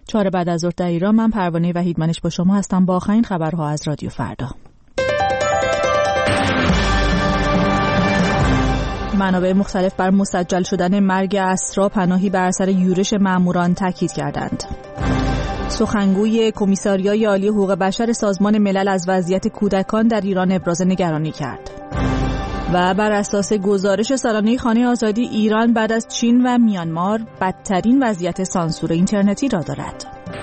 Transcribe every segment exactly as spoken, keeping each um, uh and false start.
چهار بعد از ظهر در ایران. من پروانه وحیدمنش با شما هستم با آخرین خبرها از رادیو فردا. منابع مختلف بر مسجل شدن مرگ اسرا پناهی بر اثر یورش ماموران تاکید کردند. سخنگوی کمیساریای عالی حقوق بشر سازمان ملل از وضعیت کودکان در ایران ابراز نگرانی کرد. و بر اساس گزارش سالانه خانه آزادی، ایران بعد از چین و میانمار بدترین وضعیت سانسور اینترنتی را دارد.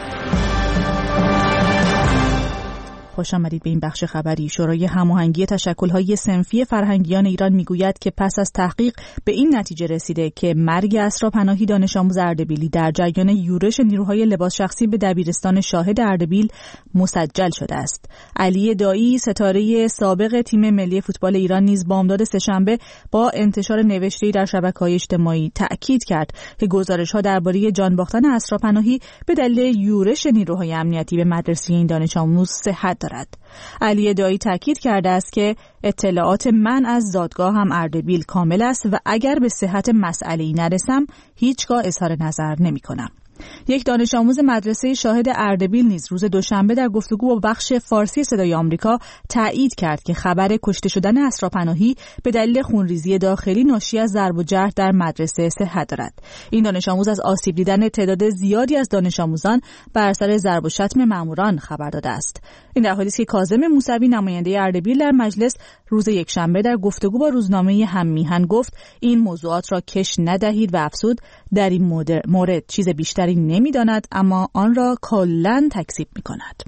خوش آمدید به این بخش خبری. شورای هماهنگی تشکل‌های صنفی فرهنگیان ایران میگوید که پس از تحقیق به این نتیجه رسیده که مرگ اسرا پناهی دانش آموز اردبیلی در جریان یورش نیروهای لباس شخصی به دبیرستان شاهد اردبیل مسجل شده است. علی دایی، ستاره سابق تیم ملی فوتبال ایران، نیز بامداد سه‌شنبه با انتشار نوشته‌ای در شبکه‌های اجتماعی تأکید کرد که گزارش‌ها درباره جان باختن اسرا پناهی به دلیل یورش نیروهای امنیتی به مدرسه این دانش آموز صحت دارد. علی دایی تاکید کرده است که اطلاعات من از دادگاه هم اردبیل کامل است و اگر به صحت مسئله‌ای نرسم هیچگاه اظهار نظر نمی‌کنم. یک دانش آموز مدرسه شاهد اردبیل نیز روز دوشنبه در گفتگو با بخش فارسی صدای آمریکا تایید کرد که خبر کشته شدن اسرا پناهی به دلیل خونریزی داخلی ناشی از ضرب و جرح در مدرسه صحت دارد. این دانش آموز از آسیب دیدن تعداد زیادی از دانش آموزان بر اثر ضرب و شتم ماموران خبر داده است. این در حالی است که کاظم موسوی، نماینده اردبیل، در مجلس روز یکشنبه در گفتگو با روزنامه هم میهن گفت این موضوعات را کش ندهید و افزود در این مورد چیز بیشتری نمی‌داند اما آن را کلاً تکذیب می‌کند.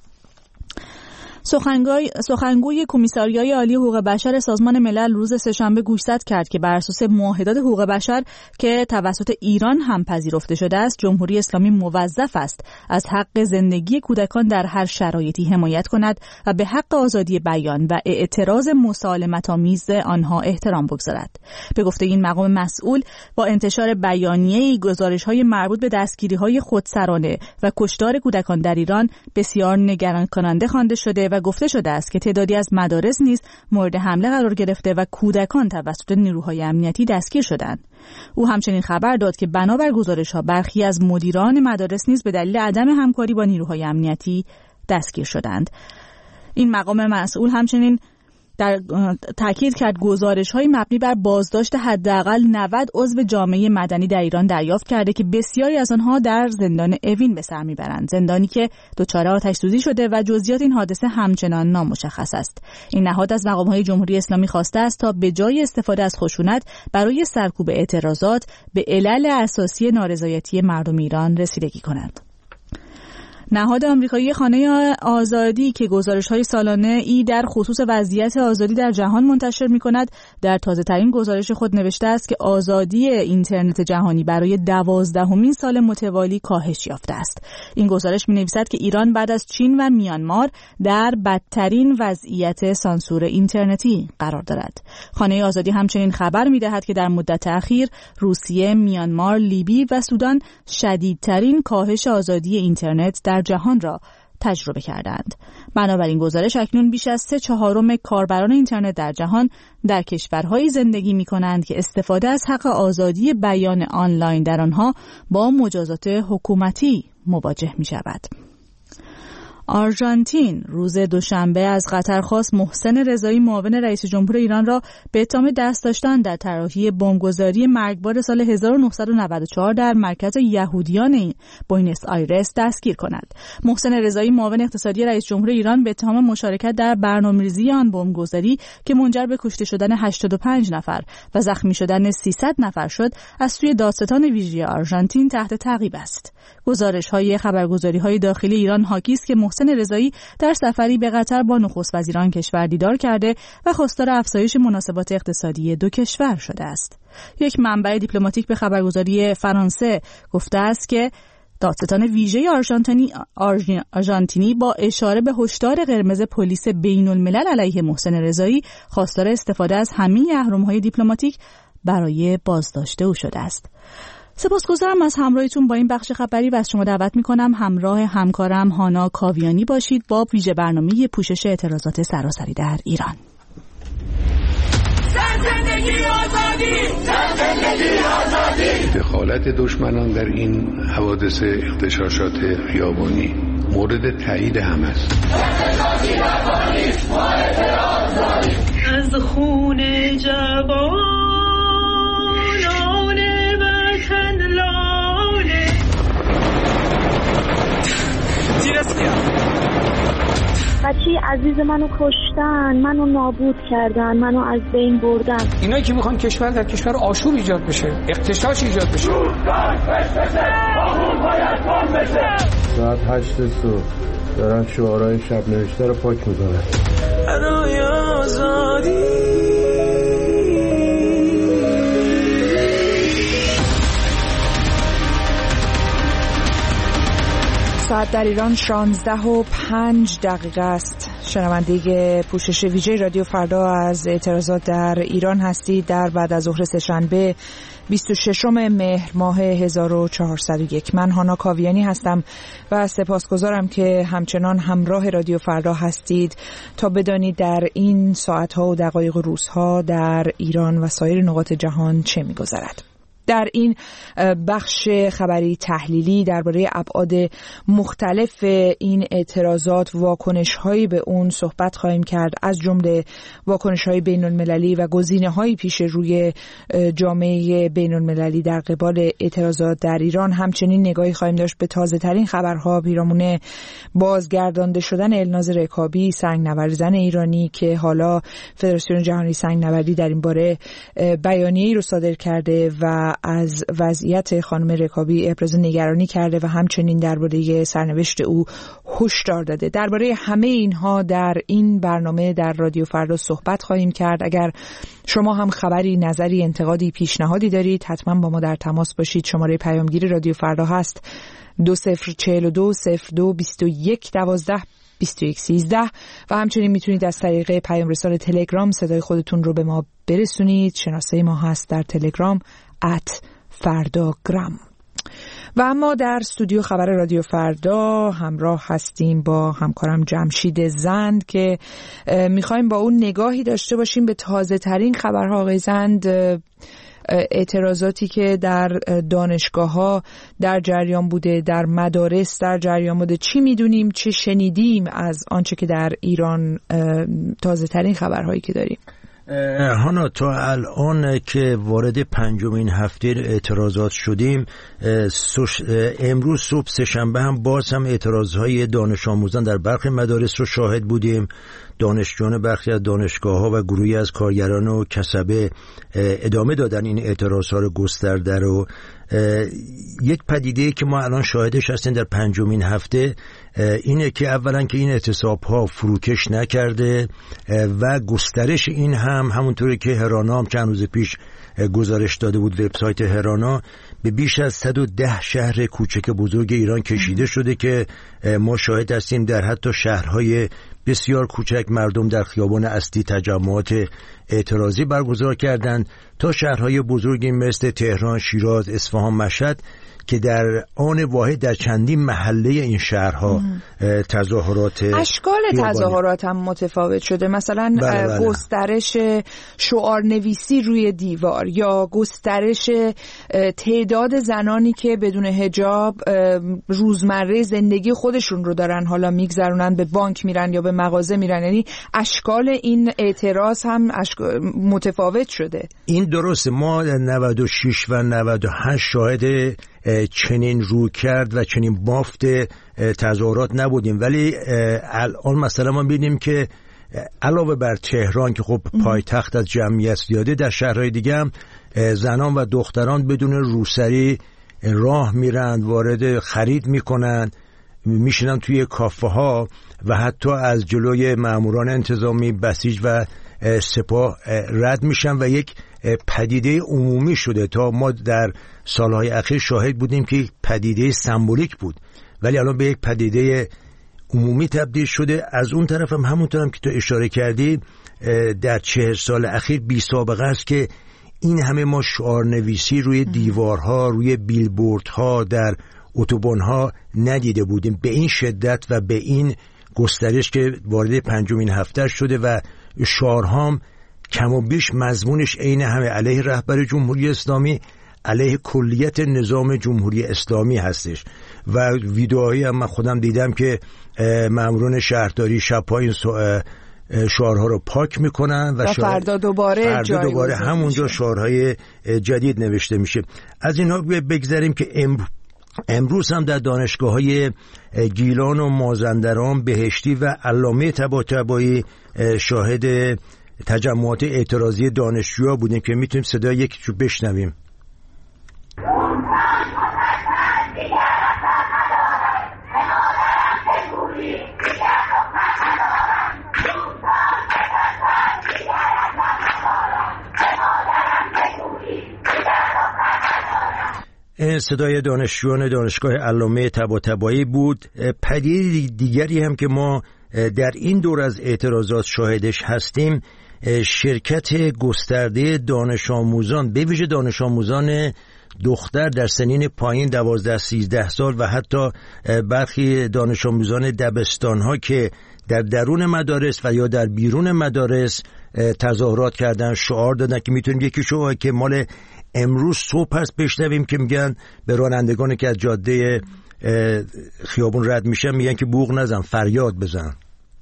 سخنگوی سخنگوی کمیساریای عالی حقوق بشر سازمان ملل روز سه‌شنبه گوشزد کرد که بر اساس معاهدات حقوق بشر که توسط ایران هم پذیرفته شده است، جمهوری اسلامی موظف است از حق زندگی کودکان در هر شرایطی حمایت کند و به حق آزادی بیان و اعتراض مسالمت‌آمیز آنها احترام بگذارد. به گفته این مقام مسئول، با انتشار بیانیه‌ای گزارش‌های مربوط به دستگیری‌های خودسرانه و کشتار کودکان در ایران بسیار نگران کننده خوانده شده و گفته شده است که تعدادی از مدارس نیز مورد حمله قرار گرفته و کودکان توسط نیروهای امنیتی دستگیر شدند. او همچنین خبر داد که بنابر گزارش‌ها برخی از مدیران مدارس نیز به دلیل عدم همکاری با نیروهای امنیتی دستگیر شدند. این مقام مسئول همچنین در تاکید کرد گزارش‌های مبنی بر بازداشت حداقل نود عضو جامعه مدنی در ایران دریافت کرده که بسیاری از آنها در زندان اوین به سر میبرند، زندانی که دچار آتش‌سوزی شده و جزئیات این حادثه همچنان نامشخص است. این نهاد از مقام‌های جمهوری اسلامی خواسته است تا به جای استفاده از خشونت برای سرکوب اعتراضات به علل اساسی نارضایتی مردم ایران رسیدگی کنند. نهاد آمریکایی خانه آزادی که گزارش‌های سالانه ای در خصوص وضعیت آزادی در جهان منتشر می‌کند، در تازه‌ترین گزارش خود نوشته است که آزادی اینترنت جهانی برای دوازدهمین سال متوالی کاهش یافته است. این گزارش می‌نویسد که ایران بعد از چین و میانمار در بدترین وضعیت سانسور اینترنتی قرار دارد. خانه آزادی همچنین خبر می‌دهد که در مدت اخیر روسیه، میانمار، لیبی و سودان شدیدترین کاهش آزادی اینترنت در جهان را تجربه کردند. بنابراین گزارش اکنون بیش از سه چهارم کاربران اینترنت در جهان در کشورهایی زندگی می کنند که استفاده از حق آزادی بیان آنلاین در آنها با مجازات حکومتی مواجه می شود. آرژانتین روز دوشنبه از قطر خواست محسن رضایی، معاون رئیس جمهور ایران، را به اتهام دست داشتن در طراحی بمبگذاری مرگبار سال هزار و نهصد و نود و چهار در مرکز یهودیان بوئنوس آیرس دستگیر کند. محسن رضایی، معاون اقتصادی رئیس جمهور ایران، به اتهام مشارکت در برنامه‌ریزی آن بمبگذاری که منجر به کشته شدن هشتاد و پنج نفر و زخمی شدن سیصد نفر شد، از سوی دادستان ویژه آرژانتین تحت تعقیب است. گزارش‌های خبرگزاری‌های داخلی ایران حاکی است که محسن رضایی در سفری به قطر با نخست وزیران کشور دیدار کرده و خواستار افزایش مناسبات اقتصادی دو کشور شده است. یک منبع دیپلماتیک به خبرگزاری فرانسه گفته است که دادستان ویژه آرژانتینی آرژانتینی با اشاره به هشدار قرمز پلیس بین‌الملل علیه محسن رضایی خواستار استفاده از همه اهرم‌های دیپلماتیک برای بازداشت او شده است. سپاسگزارم از همراهیتون با این بخش خبری و از شما دعوت میکنم همراه همکارم هانا کاویانی باشید با ویژه برنامه پوشش اعتراضات سراسری در ایران. زندگی آزادی، زندگی آزادی. دخالت دشمنان در این حوادث اغتشاشات خیابانی مورد تایید همه است. از خون جوانان وطن لاله بچه عزیز منو کشتن، منو نابود کردن، منو از بین بردن. اینایی که میخوان کشور در کشور آشوب ایجاد بشه، اغتشاش ایجاد بشه. ساعت هشت صبح دارن شعارهای شب نوشته رو پاک میکنن. برای آزادی ساعت در ایران شانزده و پنج دقیقه است. شنونده پوشش ویژه رادیو فردا از اعتراضات در ایران هستید. در بعد از ظهر سه‌شنبه بیست و ششم مهر ماه هزار و چهارصد و یک من هانا کاویانی هستم و سپاسگزارم که همچنان همراه رادیو فردا هستید تا بدانید در این ساعت‌ها و دقایق و روزها در ایران و سایر نقاط جهان چه می‌گذرد. در این بخش خبری تحلیلی درباره ابعاد مختلف این اعتراضات، واکنش‌هایی به اون صحبت خواهیم کرد، از جمله واکنش‌های بین‌المللی و گزینه‌های پیش روی جامعه بین‌المللی در قبال اعتراضات در ایران. همچنین نگاهی خواهیم داشت به تازه‌ترین خبرها پیرامون بازگردانده شدن الناز رکابی، سنگ‌نوردی زن ایرانی که حالا فدراسیون جهانی سنگ‌نوردی در این باره بیانیه‌ای رو صادر کرده و از وضعیت خانم رکابی ابراز نگرانی کرده و همچنین درباره سرنوشت او هشدار داده. درباره همه اینها در این برنامه در رادیو فردا صحبت خواهیم کرد. اگر شما هم خبری، نظری، انتقادی، پیشنهادی دارید حتما با ما در تماس باشید. شماره پیامگیر رادیو فردا هست دو صفر چهل و دو صفر دو بیست و یک دوازده بیست و یک سیزده و همچنین میتونید از طریق پیام رسال تلگرام صدای خودتون رو به ما برسونید. شناسه ما هست در تلگرام ات فرداگرام. و اما در استودیو خبر رادیو فردا همراه هستیم با همکارم جمشید زند که میخوایم با اون نگاهی داشته باشیم به تازه ترین خبرها. آقای زند، اعتراضاتی که در دانشگاه‌ها در جریان بوده، در مدارس در جریان بوده، چی میدونیم، چه شنیدیم از آنچه که در ایران تازه ترین خبرهایی که داریم؟ هانا، تا الان که وارد پنجمین هفته اعتراضات شدیم، امروز صبح سه‌شنبه هم باز هم اعتراضهای دانش آموزان در برخی مدارس رو شاهد بودیم. دانشجویان برخی از دانشگاه‌ها و گروهی از کارگران و کسبه ادامه دادن این اعتراضها رو گسترده رو. یک پدیده‌ای که ما الان شاهدش هستیم در پنجمین هفته اینه که اولا که این اعتصاب‌ها فروکش نکرده و گسترش این هم همونطوری که هرانا هم چند روز پیش گزارش داده بود، وبسایت هرانا، به بیش از صد و ده شهر کوچک بزرگ ایران کشیده شده که ما شاهد هستیم در حتی شهرهای بسیار کوچک مردم در خیابان اصلی تجمعات اعتراضی برگزار کردند تا شهرهای بزرگی مثل تهران، شیراز، اصفهان، مشهد که در آن واحد در چندین محله این شهرها تظاهرات، اشکال تظاهرات هم متفاوت شده. مثلا بله بله. گسترش شعار نویسی روی دیوار یا گسترش تعداد زنانی که بدون حجاب روزمره زندگی خودشون رو دارن حالا میگذرونن، به بانک میرن یا به مغازه میرن. یعنی اشکال این اعتراض هم اشکال متفاوت شده. این درسته. ما نود و شش و نود و هشت شاهد چنین رو کرد و چنین بافت تظاهرات نبودیم، ولی الان مثلا ما ببینیم که علاوه بر تهران که خب پایتخت از جمعیت زیاده، در شهرهای دیگه هم زنان و دختران بدون روسری راه میرن، وارد خرید میکنن، میشینن توی کافه ها و حتی از جلوی ماموران انتظامی، بسیج و سپاه رد میشن و یک پدیده عمومی شده. تا ما در سالهای اخیر شاهد بودیم که پدیده سمبولیک بود ولی الان به یک پدیده عمومی تبدیل شده. از اون طرف هم همونطور هم که تو اشاره کردی در چهل سال اخیر بی سابقه است که این همه ما شعار نویسی روی دیوارها، روی بیلبوردها، در اتوبانها ندیده بودیم به این شدت و به این گسترش که وارد پنجمین هفته شده و شعارهام کم و بیش مضمونش عین همه، علیه رهبر جمهوری اسلامی، علیه کلیت نظام جمهوری اسلامی هستش و ویدئوهایی هم من خودم دیدم که ماموران شهرداری شب‌ها این شعارها رو پاک میکنن و, و فردا دوباره فردا دوباره همونجا شعارهای جدید نوشته میشه. از اینها بگذاریم که امروز امروز هم در دانشگاه‌های گیلان و مازندران، بهشتی و علامه طباطبایی شاهد تجمعات اعتراضی دانشجوها بودیم که میتونیم صدای یکیشو بشنویم. صدای دانشجویان دانشگاه علامه طباطبایی بود. پدیده دیگری هم که ما در این دور از اعتراضات شاهدش هستیم شرکت گسترده دانش آموزان، به ویژه دانش آموزان دختر در سنین پایین دوازده سیزده سال و حتی برخی دانش آموزان دبستان ها که در درون مدارس و یا در بیرون مدارس تظاهرات کردن، شعار دادن که میتونیم یکی شو که مال امروز صبح هست بشنویم که میگن به رانندگانی که از جاده خیابون رد میشن میگن که بوق نزن، فریاد بزن.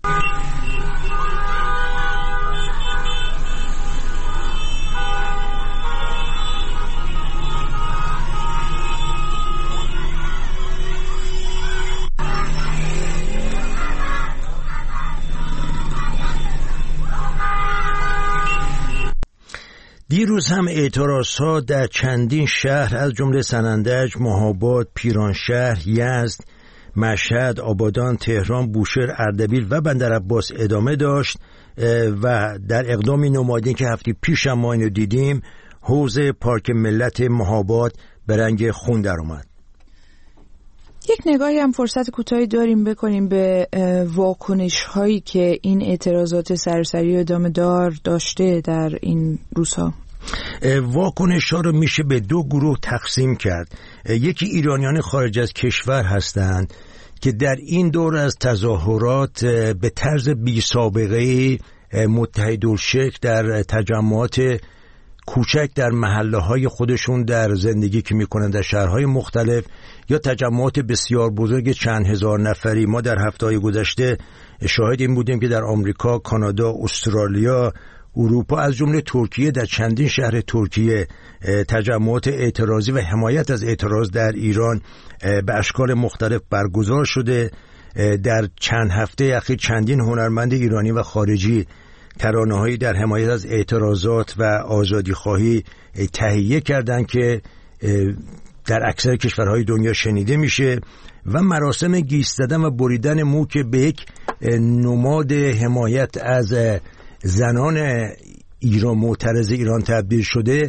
دیروز هم اعتراضها در چندین شهر از جمله سنندج، مهاباد، پیرانشهر، یزد، مشهد، آبادان، تهران، بوشهر، اردبیل و بندرعباس ادامه داشت و در اقدامی نمادین که هفته پیش هم ما اینو دیدیم، حوض پارک ملت مهاباد به رنگ خون در اومد. یک نگاهی هم فرصت کوتاهی داریم بکنیم به واکنش هایی که این اعتراضات سراسری ادامه دار داشته در این روزها. واکنش ها رو میشه به دو گروه تقسیم کرد. یکی ایرانیان خارج از کشور هستند که در این دور از تظاهرات به طرز بی سابقه متحدالشکل در تجمعات کوچک در محله های خودشون در زندگی که میکنن در شهرهای مختلف یا تجمعات بسیار بزرگ چند هزار نفری. ما در هفته‌های گذشته شاهد این بودیم که در آمریکا، کانادا، استرالیا، اروپا از جمله ترکیه در چندین شهر ترکیه تجمعات اعتراضی و حمایت از اعتراض در ایران به اشکال مختلف برگزار شده. در چند هفته اخیر چندین هنرمند ایرانی و خارجی ترانه‌هایی در حمایت از اعتراضات و آزادیخواهی تهیه کردند که در اکثر کشورهای دنیا شنیده میشه و مراسم گیس زدن و بریدن مو که به یک نماد حمایت از زنان ایران معترض ایران تبدیل شده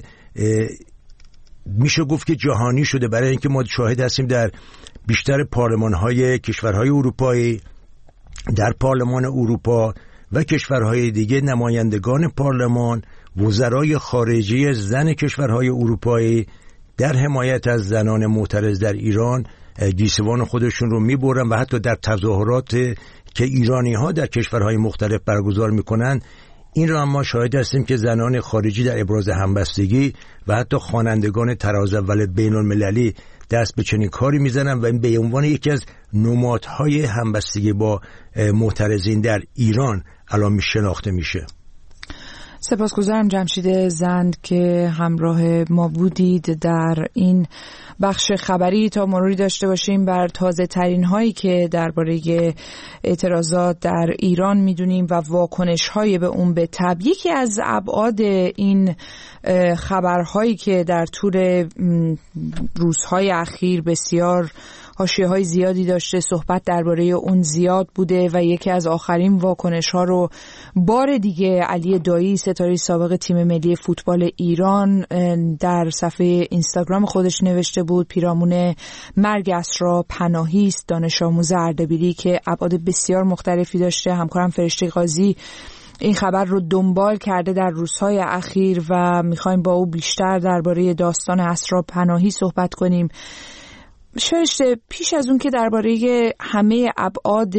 میشه گفت که جهانی شده، برای اینکه ما شاهد هستیم در بیشتر پارلمان‌های کشورهای اروپایی، در پارلمان اروپا و کشورهای دیگه نمایندگان پارلمان، وزرای خارجه زن کشورهای اروپایی در حمایت از زنان معترض در ایران گیسوان خودشون رو میبرن و حتی در تظاهرات که ایرانی ها در کشورهای مختلف برگزار میکنن این را ما شاهد هستیم که زنان خارجی در ابراز همبستگی و حتی خوانندگان تراز اول بین المللی دست به چنین کاری میزنن و این به عنوان یکی از نمادهای همبستگی با معترضین در ایران الان شناخته میشه. سپاسگزارم جمشید زند که همراه ما بودید در این بخش خبری تا مروری داشته باشیم بر تازه ترین هایی که درباره اعتراضات در ایران میدونیم و واکنش های به اون به تبع. یکی از ابعاد این خبرهایی که در طول روزهای اخیر بسیار حاشیه‌های زیادی داشته، صحبت درباره اون زیاد بوده و یکی از آخرین واکنش‌ها رو بار دیگه علی دایی، ستاره سابق تیم ملی فوتبال ایران، در صفحه اینستاگرام خودش نوشته بود. پیرامون مرگ اسرا پناهی است، دانش آموز اردبیلی که ابعاد بسیار مختلفی داشته. همکارم فرشته قاضی این خبر رو دنبال کرده در روزهای اخیر و می‌خوایم با او بیشتر درباره داستان اسرا پناهی صحبت کنیم. فرشته، پیش از اون که درباره همه ابعاد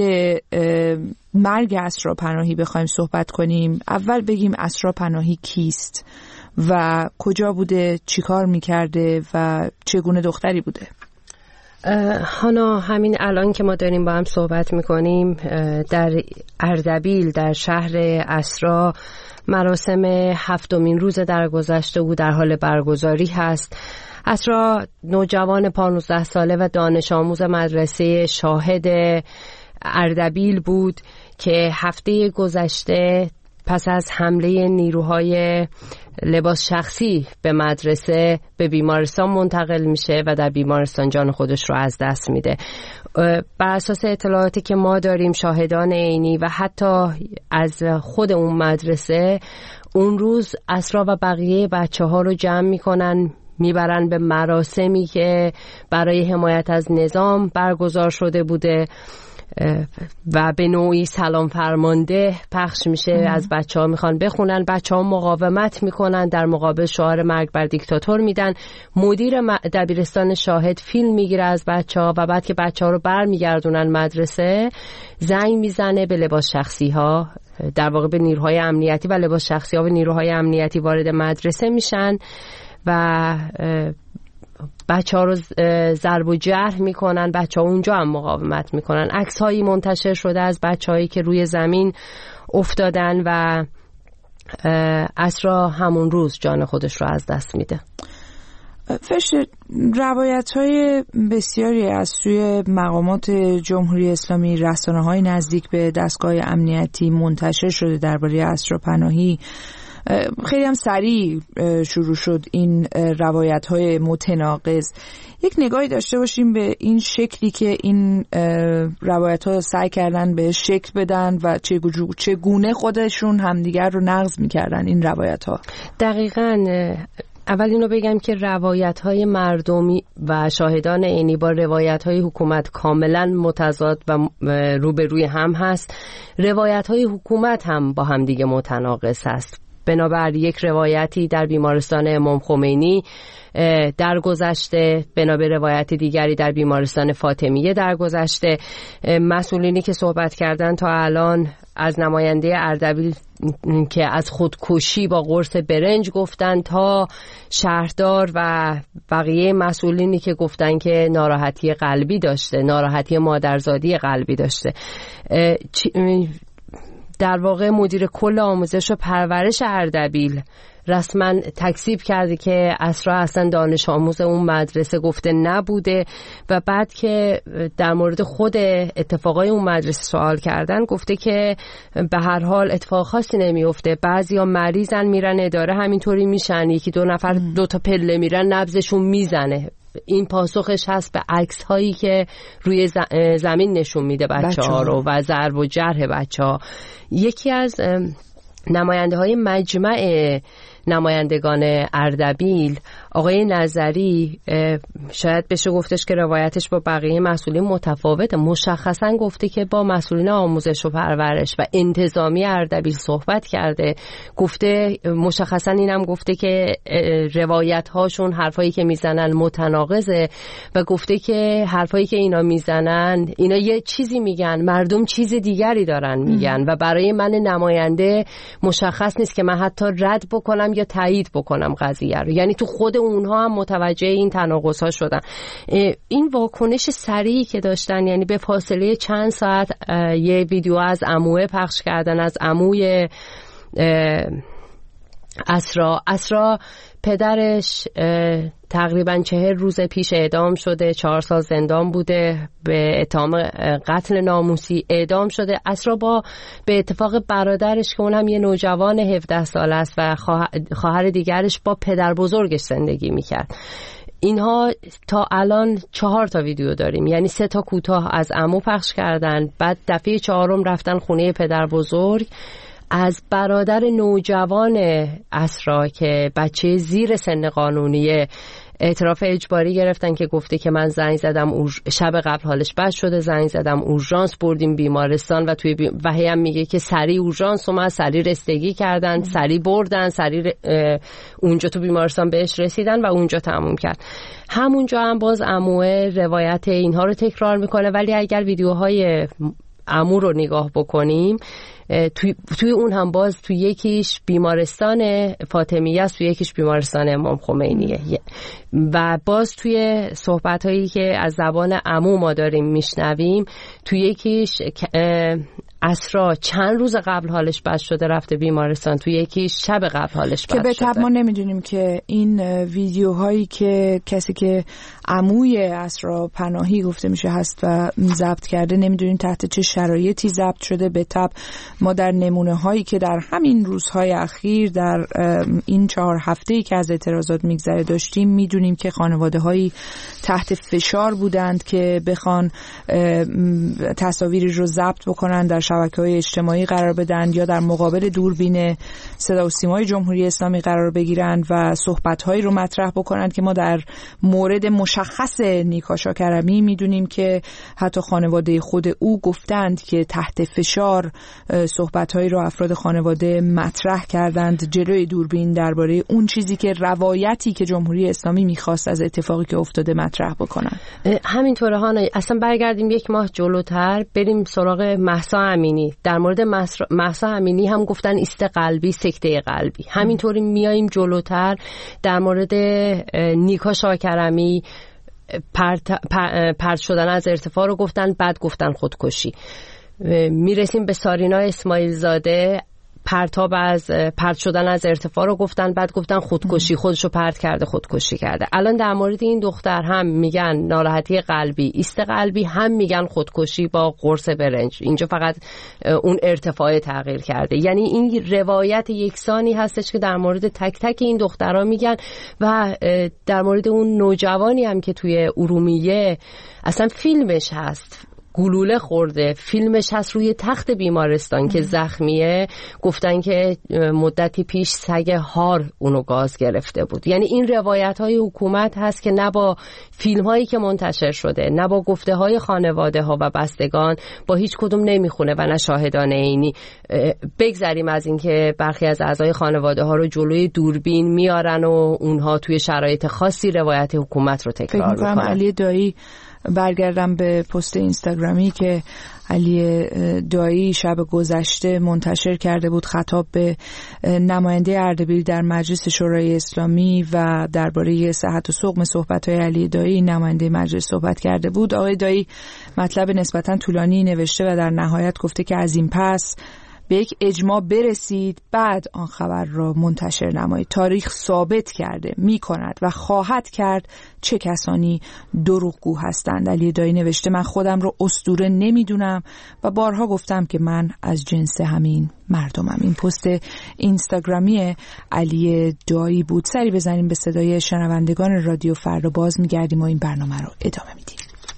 مرگ اسرا پناهی بخوایم صحبت کنیم، اول بگیم اسرا پناهی کیست و کجا بوده، چیکار میکرده و چگونه دختری بوده؟ هانا، همین الان که ما داریم با هم صحبت میکنیم در اردبیل در شهر اسرا مراسم هفتمین روز درگذشته او در حال برگزاری هست. اسرا نوجوان پانزده ساله و دانش آموز مدرسه شاهد اردبیل بود که هفته گذشته پس از حمله نیروهای لباس شخصی به مدرسه به بیمارستان منتقل میشه و در بیمارستان جان خودش رو از دست میده. بر اساس اطلاعاتی که ما داریم، شاهدان عینی و حتی از خود اون مدرسه، اون روز اسرا و بقیه بچه ها رو جمع میکنن، میبرن به مراسمی که برای حمایت از نظام برگزار شده بوده و به نوعی سلام فرمانده پخش میشه. ام. از بچه ها میخوان بخونن، بچه ها مقاومت میکنن، در مقابل شعار مرگ بر دیکتاتور میدن. مدیر دبیرستان شاهد فیلم میگیره از بچه ها و بعد که بچه ها رو بر میگردونن مدرسه، زنگ میزنه به لباس شخصی ها، در واقع به نیروهای امنیتی، و لباس شخصی ها و نیروهای امنیتی وارد مدرسه میشن و بچه ها رو ضرب و جرح میکنن. بچه ها اونجا هم مقاومت میکنن. عکس هایی منتشر شده از بچه هایی که روی زمین افتادن و اسرا همون روز جان خودش رو از دست میده. فرشته، روایت های بسیاری از سوی مقامات جمهوری اسلامی، رسانه های نزدیک به دستگاه امنیتی منتشر شده درباره اسرا پناهی. خیلی هم سریع شروع شد این روایت های متناقض. یک نگاهی داشته باشیم به این شکلی که این روایت ها سعی کردن به شکل بدن و چگونه خودشون همدیگر رو نقض میکردن این روایت ها. دقیقاً. اول اینو بگم که روایت های مردمی و شاهدان عینی با روایت های حکومت کاملا متضاد و روبروی هم هست. روایت های حکومت هم با هم دیگه متناقض هست. بنابر یک روایتی در بیمارستان امام خمینی در گذشته، بنابر روایت دیگری در بیمارستان فاطمیه در گذشته. مسئولینی که صحبت کردن تا الان از نماینده اردبیل که از خودکشی با قرص برنج گفتن، تا شهردار و بقیه مسئولینی که گفتن که ناراحتی قلبی داشته، ناراحتی مادرزادی قلبی داشته. در واقع مدیر کل آموزش و پرورش اردبیل رسما تکذیب کرده که اسرا اصلا دانش آموز اون مدرسه گفته نبوده و بعد که در مورد خود اتفاقای اون مدرسه سوال کردن گفته که به هر حال اتفاق خاصی نمیفته، بعضیا مریضن میرن اداره همینطوری میشن، یکی دو نفر دو تا پله میرن نبضشون میزنه. این پاسخش هست به عکس هایی که روی زمین نشون میده بچه ها رو و ضرب و جرح بچه ها. یکی از نماینده های مجمع نمایندگان اردبیل، آقای نظری، شاید بشه گفتش که روایتش با بقیه مسئولین متفاوته. مشخصا گفته که با مسئولین آموزش و پرورش و انتظامی اردبیل صحبت کرده. گفته مشخصا اینم گفته که روایت هاشون، حرفایی که میزنن متناقضه و گفته که حرفایی که اینا میزنن، اینا یه چیزی میگن، مردم چیز دیگری دارن میگن و برای من نماینده مشخص نیست که من حتی رد بکنم یا تایید بکنم قضیه رو. یعنی تو خود اونها هم متوجه این تناقض‌ها شدن. این واکنش سریعی که داشتن، یعنی به فاصله چند ساعت یه ویدیو از عموه پخش کردن، از عموی اسرا. اسرا پدرش تقریبا چهل روز پیش اعدام شده، چهار سال زندان بوده، به اتهام قتل ناموسی اعدام شده. اسرا با به اتفاق برادرش که اون هم یه نوجوان هفده سال است و خواهر دیگرش با پدر بزرگش زندگی میکرد. اینها تا الان چهار تا ویدیو داریم، یعنی سه تا کوتاه از عمو پخش کردن، بعد دفعه چهارم رفتن خونه پدر بزرگ، از برادر نوجوان اسرا که بچه زیر سن قانونی اعتراف اجباری گرفتن که گفته که من زنگ زدم اورژ... شب قبل حالش بد شده، زنگ زدم اورژانس بردیم بیمارستان و توی بی... وحی هم میگه که سریع اورژانس اومد، سریع رستگی کردن، سریع بردن، سریع اونجا تو بیمارستان بهش رسیدن و اونجا تموم کرد. همونجا هم باز عموه روایت اینها رو تکرار میکنه، ولی اگر ویدیوهای عمو رو نگاه بکنیم، توی, توی اون هم باز توی یکیش بیمارستان فاطمیه است، توی یکیش بیمارستان امام خمینیه. و باز توی صحبت‌هایی که از زبان عمو ما داریم میشنویم، توی یکیش اسرا چند روز قبل حالش بد شده رفته بیمارستان، توی یکیش شب قبل حالش بد شده. که به طب ما نمیدونیم که این ویدیوهایی که کسی که عموی اسرا پناهی گفته میشه هست و ضبط کرده، نمیدونیم تحت چه شرایطی ضبط شده. به طب ما در نمونه هایی که در همین روزهای اخیر در این چهار هفته‌ای که از اعتراضات میگذره داشتیم، میدونیم که خانواده هایی تحت فشار بودند که بخوان تصاویری رو ضبط بکنن، در شبکه‌های اجتماعی قرار بدن یا در مقابل دوربین صدا و سیمای جمهوری اسلامی قرار بگیرن و صحبت‌هایی رو مطرح بکنن که ما در مورد مشخص نیکاشا کرمی میدونیم که حتی خانواده خود او گفتند که تحت فشار صحبت‌هایی رو افراد خانواده مطرح کردند جلوی دوربین درباره اون چیزی که روایتی که جمهوری اسلامی می‌خواست از اتفاقی که افتاده مطرح بکنن. همینطوره هانا، اصلا برگردیم یک ماه جلوتر، بریم سراغ مهسا امینی. در مورد مهسا امینی هم گفتن ایست قلبی، سکته قلبی. همینطوری میاییم جلوتر در مورد نیکاشا کرمی، پرت, پرت شدن از ارتفاع رو گفتن، بعد گفتن خودکشی. میرسیم به سارینا اسماعیل زاده، پرتاب از پرت شدن از ارتفاع رو گفتن، بعد گفتن خودکشی، خودشو پرت کرده، خودکشی کرده. الان در مورد این دختر هم میگن ناراحتی قلبی، ایست قلبی، هم میگن خودکشی با قرص برنج. اینجا فقط اون ارتفاع تغییر کرده. یعنی این روایت یکسانی هستش که در مورد تک تک این دخترها میگن. و در مورد اون نوجوانی هم که توی ارومیه اصلا فیلمش هست، گلوله خورده، فیلمش هست روی تخت بیمارستان که زخمیه، گفتن که مدتی پیش سگ هار اونو گاز گرفته بود. یعنی این روایت های حکومت هست که نه با فیلم هایی که منتشر شده، نه با گفته های خانواده ها و بستگان، با هیچ کدوم نمیخونه و نه شاهدان عینی. بگذریم از این که برخی از اعضای خانواده ها رو جلوی دوربین میارن و اونها توی شرایط خاصی روایت حکومت رو تکرار میکنن. علی دایی، برگردم به پست اینستاگرامی که علی دایی شب گذشته منتشر کرده بود، خطاب به نماینده اردبیل در مجلس شورای اسلامی و درباره صحت و سقم صحبت‌های علی دایی نماینده مجلس صحبت کرده بود. آقای دایی مطلب نسبتاً طولانی نوشته و در نهایت گفته که از این پس به یک اجماع برسید، بعد آن خبر را منتشر نمایید. تاریخ ثابت کرده، می کند و خواهد کرد چه کسانی دروغگو هستند. علی دایی نوشته من خودم رو اسطوره نمیدونم و بارها گفتم که من از جنس همین مردمم. این پست اینستاگرامی علی دایی بود. سری بزنیم به صدای شنوندگان رادیو فردا، باز میگردیم و این برنامه رو ادامه میدیم.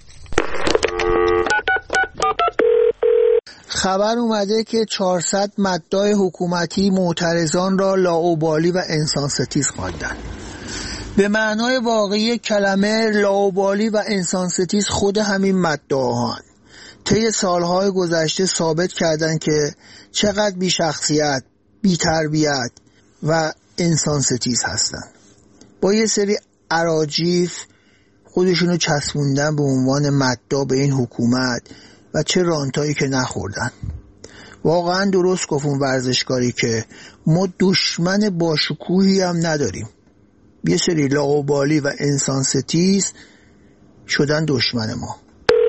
خبر اومده که چهارصد مداح حکومتی معترضان را لاابالی و انسانستیز خواندند. به معنای واقعی کلمه لاابالی و انسانستیز خود همین مداحان طی سالهای گذشته ثابت کردند که چقدر بی شخصیت، بی تربیت و انسانستیز هستند. با یه سری اراجیف خودشونو چسبوندن به عنوان مداح به این حکومت و چه رانتایی که نخوردن. واقعا درست گفت اون ورزشکاری که ما دشمن باشکوهی هم نداریم، یه سری لاابالی و انسانستیز شدن دشمن ما.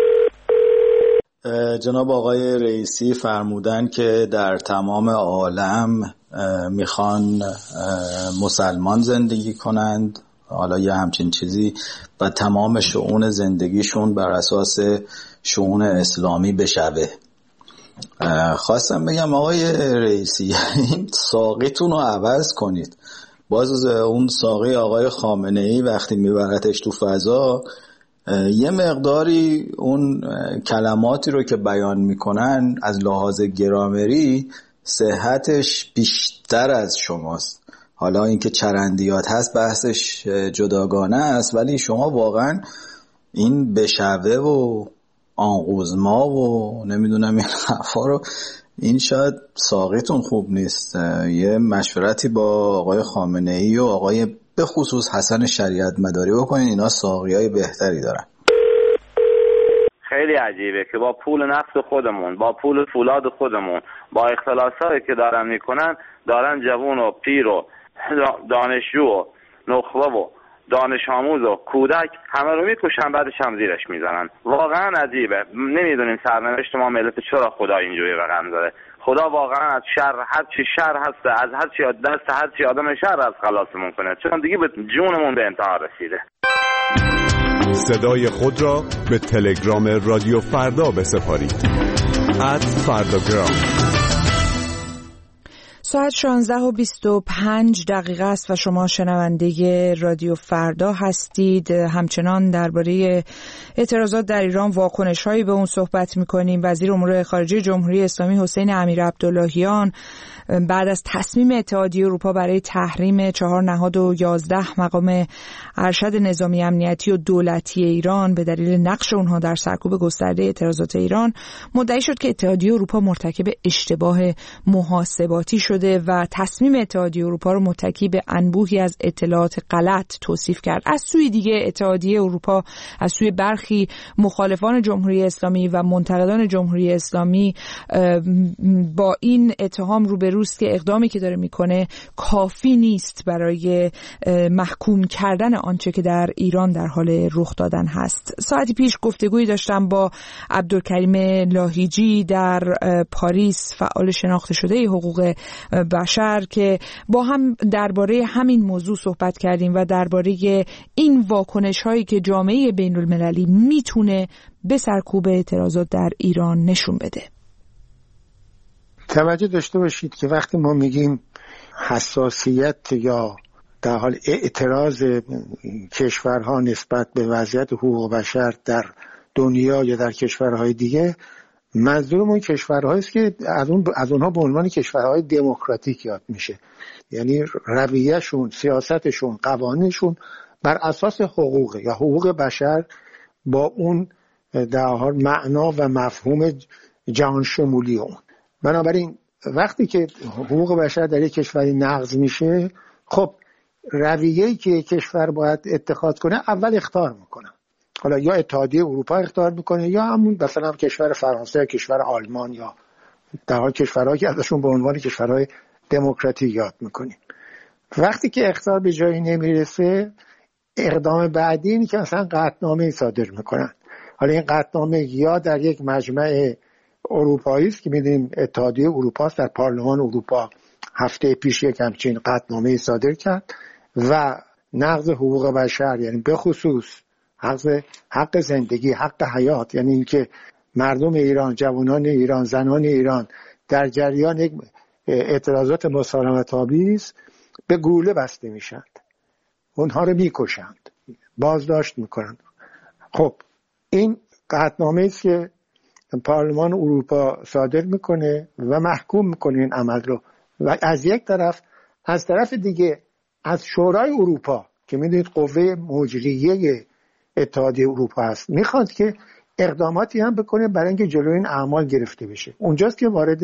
جناب آقای رئیسی فرمودن که در تمام عالم میخوان مسلمان زندگی کنند، حالا یه همچین چیزی، و تمام شؤون زندگیشون بر اساس شؤون اسلامی بشوه. خواستم بگم آقای رئیسی این ساقیتون رو عوض کنید. باز اون ساقی آقای خامنه‌ای وقتی میبرتش تو فضا یه مقداری اون کلماتی رو که بیان میکنن از لحاظ گرامری صحتش بیشتر از شماست. حالا اینکه چرندیات هست بحثش جداگانه است، ولی شما واقعا این بشوه و آنقوزما و نمیدونم این حرفا رو، این شاید ساقیتون خوب نیست. یه مشورتی با آقای خامنه‌ای و آقای به خصوص حسن شریعت مداری بکنین، اینا ساقیای بهتری دارن. خیلی عجیبه که با پول نفت خودمون، با پول فولاد خودمون، با اختلاسایی که دارن میکنن، دارن جوون و پیر و دانشجو و نخبه و دانش آموز و کودک همه رو میکشن، بعدش هم زیرش میزنن. واقعا عجیبه. نمیدونیم سرنوشت ما ملت چرا خدا اینجوری رقم داره. خدا واقعا از شر، هر چی شر هست، از هر چی دست هر چی آدم شر از خلاصمون کنه، چون دیگه به جونمون به انتها رسیده. صدای خود را به تلگرام رادیو فردا بسپارید. ات فرداگرام. ساعت شانزده و بیست و پنج دقیقه است و شما شنونده رادیو فردا هستید. همچنان درباره اعتراضات در ایران واکنش‌هایی به اون صحبت می‌کنیم. وزیر امور خارجه جمهوری اسلامی حسین امیرعبداللهیان بعد از تصمیم اتحادیه اروپا برای تحریم چهار نهاد و یازده مقام ارشد نظامی امنیتی و دولتی ایران به دلیل نقش اونها در سرکوب گسترده اعتراضات ایران مدعی شد که اتحادیه اروپا مرتکب اشتباه محاسباتی شده و تصمیم اتحادیه اروپا رو متکی به انبوهی از اطلاعات غلط توصیف کرد. از سوی دیگه اتحادیه اروپا از سوی برخی مخالفان جمهوری اسلامی و منتقدان جمهوری اسلامی با این اتهام روبروست که اقدامی که داره میکنه کافی نیست برای محکوم کردن آنچه که در ایران در حال رخ دادن هست. ساعتی پیش گفتگویی داشتم با عبدالکریم لاهیجی در پاریس، فعال شناخته شده حقوق بشر، که با هم درباره همین موضوع صحبت کردیم و درباره این واکنش هایی که جامعه بین المللی میتونه به سرکوب اعتراضات در ایران نشون بده. توجه داشته باشید که وقتی ما میگیم حساسیت یا در حال اعتراض کشورها نسبت به وضعیت حقوق بشر در دنیا یا در کشورهای دیگه، منظورمون کشورهایی است که از اون از اونها به عنوان کشورهای دموکراتیک یاد میشه، یعنی رویهشون، سیاستشون، قوانینشون بر اساس حقوق یا حقوق بشر با اون در حال معنا و مفهوم جهان شمولی اون. بنابراین وقتی که حقوق بشر در یک کشوری نقض میشه، خب رویه‌ای که یک کشور باید اتخاذ کنه اول اخطار میکنه. حالا یا اتحادیه اروپا اخطار میکنه یا همون مثلا کشور فرانسه یا کشور آلمان یا در حال کشورهایی که ازشون به عنوان کشورهای دموکراتیک یاد میکنیم. وقتی که اخطار به جایی نمیرسه، اقدام بعدی اینه که مثلا قطعنامه صادر میکنن. حالا این قطعنامه یا در یک مجمع اروپایی است که میدونیم اتحادیه اروپا است، در پارلمان اروپا هفته پیش یک همچین قطعنامه صادر کرد و نقض حقوق بشر، یعنی به خصوص حق حق زندگی، حق حیات، یعنی اینکه مردم ایران، جوانان ایران، زنان ایران در جریان یک اعتراضات مسالمت‌آمیز به گلوله بسته میشند، اونها رو میکشند، بازداشت میکنند. خب این قطعنامه است که پارلمان اروپا صادر میکنه و محکوم میکنه این عمل رو، و از یک طرف، از طرف دیگه از شورای اروپا که میدونید قوه مجریه اتحادیه اروپا هست، میخواد که اقداماتی هم بکنه برای اینکه جلوی این اعمال گرفته بشه. اونجاست که وارد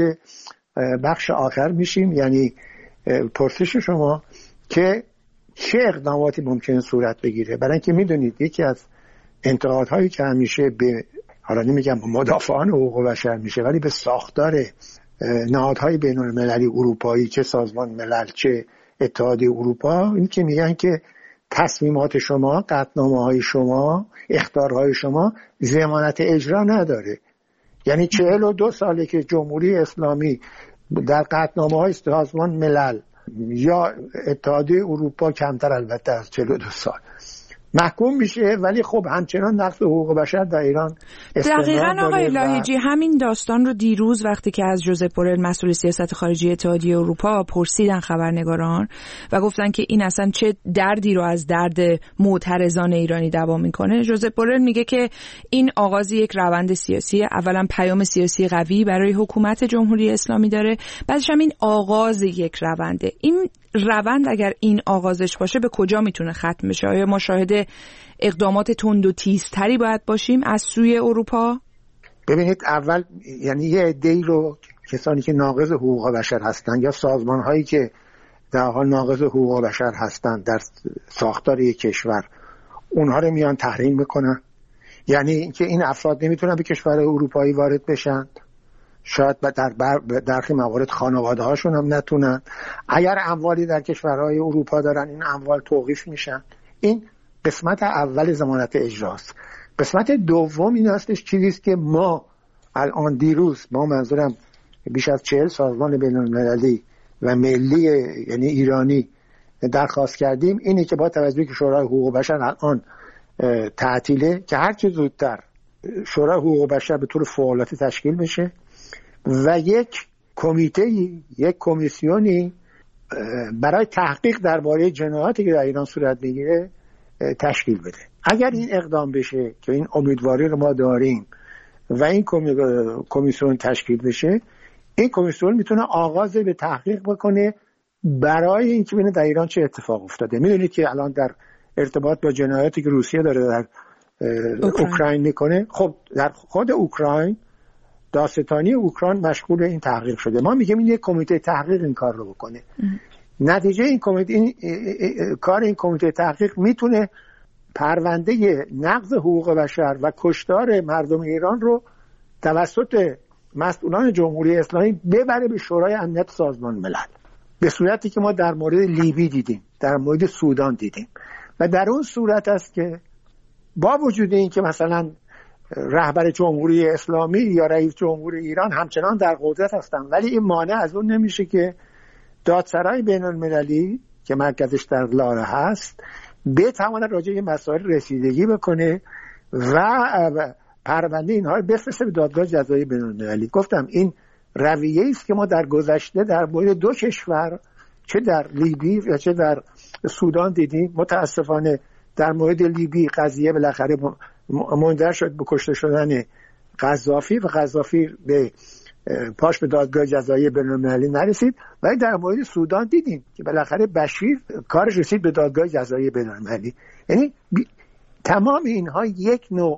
بخش آخر میشیم، یعنی پرسش شما که چه اقداماتی ممکنه صورت بگیره. برای اینکه میدونید یکی از انتقادهایی که همیشه به، حالا نمیگم مدافعان حقوق بشر میشه، ولی به ساختار نهادهای بین المللی اروپایی، چه سازمان ملل چه اتحادیه اروپا، این که میگن که تصمیمات شما، قطعنامه‌های شما، اخطارهای شما ضمانت اجرا نداره. یعنی چهل و دو ساله که جمهوری اسلامی در قطعنامه‌های سازمان ملل یا اتحادیه اروپا، کمتر البته از چهل و دو سال، محکوم میشه، ولی خب همچنان نقض حقوق بشر در ایران استمرار داره. دقیقاً آقای لاهیجی همین داستان رو دیروز وقتی که از جوزپ بورل مسئول سیاست خارجی اتحادیه اروپا پرسیدن خبرنگاران و گفتن که این اصلا چه دردی رو از درد معترضان ایرانی دوا میکنه، جوزپ بورل میگه که این آغاز یک روند سیاسی، اولا پیام سیاسی قوی برای حکومت جمهوری اسلامی داره، بعدش هم این آغاز یک رونده. این روند اگر این آغازش باشه به کجا میتونه ختم بشه؟ آیا ما شاهد اقدامات تند و تیزتری باید باشیم از سوی اروپا؟ ببینید، اول یعنی یه عده‌ای رو، کسانی که ناقض حقوق بشر هستن یا سازمان‌هایی که در حال ناقض حقوق بشر هستن در ساختار یک کشور، اونها رو میان تحریم میکنن یعنی اینکه این افراد نمیتونن به کشورهای اروپایی وارد بشن، شاید در برخی موارد خانواده هاشون هم نتونن. اگر اموالی در کشورهای اروپا دارن این اموال توقیف میشن. این قسمت اول ضمانت اجراست. قسمت دوم این هستش چیزیست که ما الان دیروز، ما منظورم بیش از چهل سازمان بین المللی و ملی یعنی ایرانی درخواست کردیم، اینه که با توجه که شورای حقوق بشر الان تعطیله که هر چه زودتر شورای حقوق بشر به طور فعالیتی تشکیل بشه و یک کمیته، یک کمیسیونی برای تحقیق درباره جنایاتی که در ایران صورت میگیره تشکیل بده. اگر این اقدام بشه که این امیدواری رو ما داریم و این کمیسیون تشکیل بشه، این کمیسیون میتونه آغاز به تحقیق بکنه برای اینکه ببینه در ایران چه اتفاق افتاده. میدونید که الان در ارتباط با جنایاتی که روسیه داره در اوکراین, اوکراین میکنه، خب در خود اوکراین داستانی اوکراین مشغول این تحقیق شده. ما میگیم این یک کمیته تحقیق این کار رو بکنه. ام. نتیجه این کمیته این کار این کمیته تحقیق میتونه پرونده نقض حقوق بشر و کشتار مردم ایران رو توسط مسئولان جمهوری اسلامی ببره به شورای امنیت سازمان ملل، به صورتی که ما در مورد لیبی دیدیم، در مورد سودان دیدیم. و در اون صورت است که با وجود این که مثلا رهبر جمهوری اسلامی یا رئیس جمهوری ایران همچنان در قدرت هستن، ولی این مانع از اون نمیشه که دادسرای بین المللی که مرکزش در لاره هست بتواند راجع به مسائل رسیدگی بکنه و پرونده اینها رو بفرسته به دادگاه جزایی بین المللی. گفتم این رویه‌ای است که ما در گذشته در مورد دو کشور، چه در لیبی و چه در سودان دیدیم. متاسفانه در مورد لیبی قضیه بالاخره منجر شد به کشته شدن قذافی و قذافی به پاش به دادگاه جزایی بین المللی نرسید، ولی در مورد سودان دیدیم که بالاخره بشیر کارش رسید به دادگاه جزایی بین المللی. یعنی تمام اینها یک نوع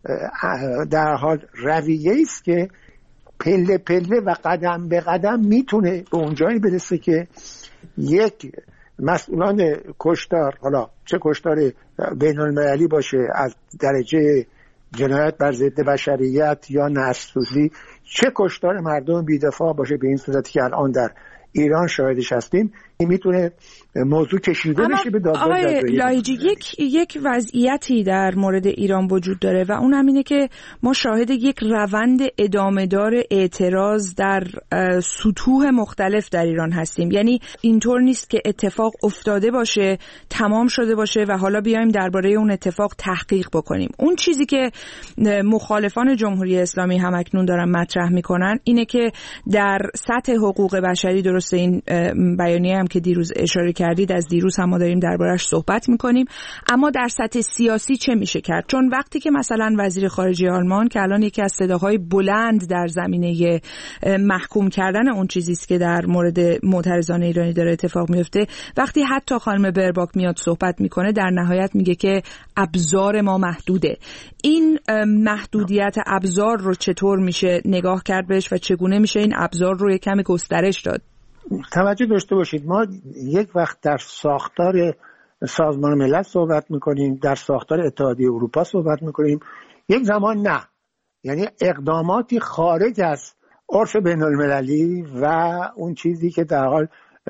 در حال رویه است که پله پله و قدم به قدم میتونه به اونجایی برسه که یک مسئولان کشتار، حالا چه کشتار بین المللی باشه از درجه جنایت بر ضد بشریت یا نسل‌سوزی، چه کشتار مردم بی‌دفاع باشه به این صورتی که الان در ایران شاهدش هستیم، این میتونه موضوع کشیده بشه به دادگاه جزایی. لایجی یک یک وضعیتی در مورد ایران وجود داره و اون هم اینه که ما شاهد یک روند ادامه‌دار اعتراض در سطوح مختلف در ایران هستیم. یعنی اینطور نیست که اتفاق افتاده باشه، تمام شده باشه و حالا بیایم درباره اون اتفاق تحقیق بکنیم. اون چیزی که مخالفان جمهوری اسلامی هم اکنون دارن مطرح میکنن اینه که در سطح حقوق بشری، درسته این بیانیه هم که دیروز اشاره کردید، از دیروز هم ما داریم دربارش صحبت میکنیم، اما در سطح سیاسی چه میشه کرد؟ چون وقتی که مثلا وزیر خارجه آلمان که الان یکی از صداهای بلند در زمینه محکوم کردن اون چیزی است که در مورد معترضان ایرانی داره اتفاق میفته، وقتی حتی خانم برباک میاد صحبت میکنه در نهایت میگه که ابزار ما محدوده. این محدودیت ابزار رو چطور میشه نگاه کرد بهش و چگونه میشه این ابزار رو یک کمی گسترش داد؟ توجه داشته باشید، ما یک وقت در ساختار سازمان ملل صحبت میکنیم، در ساختار اتحادیه اروپا صحبت میکنیم، یک زمان نه، یعنی اقداماتی خارج از عرف بین المللی و اون چیزی که در حال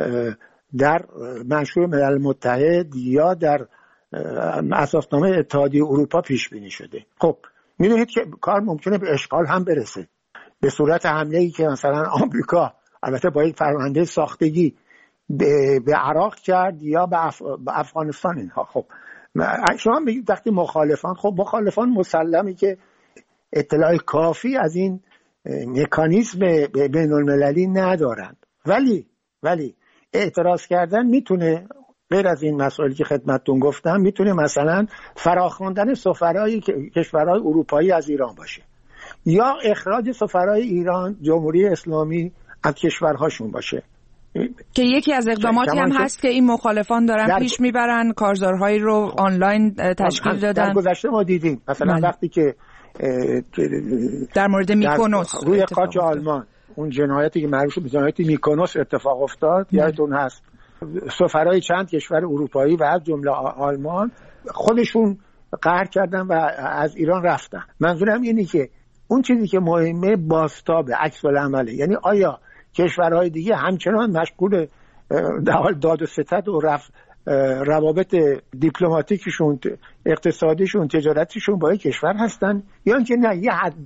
در منشور ملل متحد یا در اساسنامه اتحادیه اروپا پیش بینی شده. خب میدونید که کار ممکنه به اشغال هم برسه به صورت حمله‌ای که مثلا آمریکا البته با یک فرمانده ساختگی به, به عراق کرد یا به, اف... به افغانستان اینها. خب شما میگید وقتی مخالفان، خب مخالفان مسلمی که اطلاع کافی از این مکانیزم بین المللی ندارند، ولی ولی اعتراض کردن میتونه غیر از این مسائلی که خدمتتون گفتم، میتونه مثلا فراخواندن سفرای کشورهای اروپایی از ایران باشه یا اخراج سفرای ایران جمهوری اسلامی از کشورهاشون باشه، که یکی از اقداماتی هم هست که این مخالفان دارن در... پیش میبرن، کارزارهایی رو آنلاین تشکیل دادن. در گذشته ما دیدیم مثلا مل. وقتی که در مورد میکونوس روی قاچ آلمان اون جنایتی که معروف به جنایت میکونوس اتفاق افتاد، یادتون هست، سفرای چند کشور اروپایی و از جمله آلمان خودشون قهر کردن و از ایران رفتن. منظورم اینه که اون چیزی که مهمه بازتاب عکس العمله، یعنی آیا کشورهای دیگه همچنان مشغول در حال داد و ستد و رفت روابط دیپلماتیکشون، اقتصادیشون، تجارتیشون با یک کشور هستن، یا اینکه نه یه حد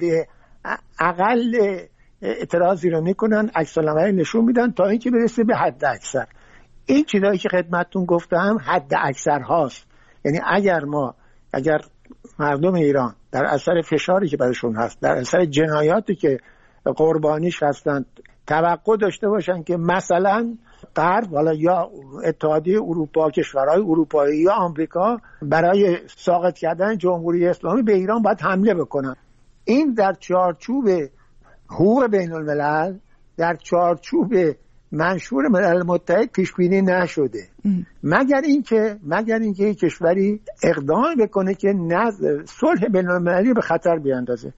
اقل اعتراضی رو میکنن، عکس العمل نشون میدن تا اینکه برسه به حد اکثر. این چیزایی که خدمتتون گفتم حد اکثر هاست. یعنی اگر ما اگر مردم ایران در اثر فشاری که برشون هست، در اثر جنایاتی که قربانیش هستند، توقع داشته باشن که مثلا غرب، حالا یا اتحادیه اروپا، کشورهای اروپایی یا آمریکا، برای ساقط کردن جمهوری اسلامی به ایران باید حمله بکنن، این در چارچوب حقوق بین الملل، در چارچوب منشور ملل متحد پیش بینی نشده، مگر اینکه مگر اینکه یک کشوری اقدام بکنه که نظم صلح بین المللی به خطر بیاندازه.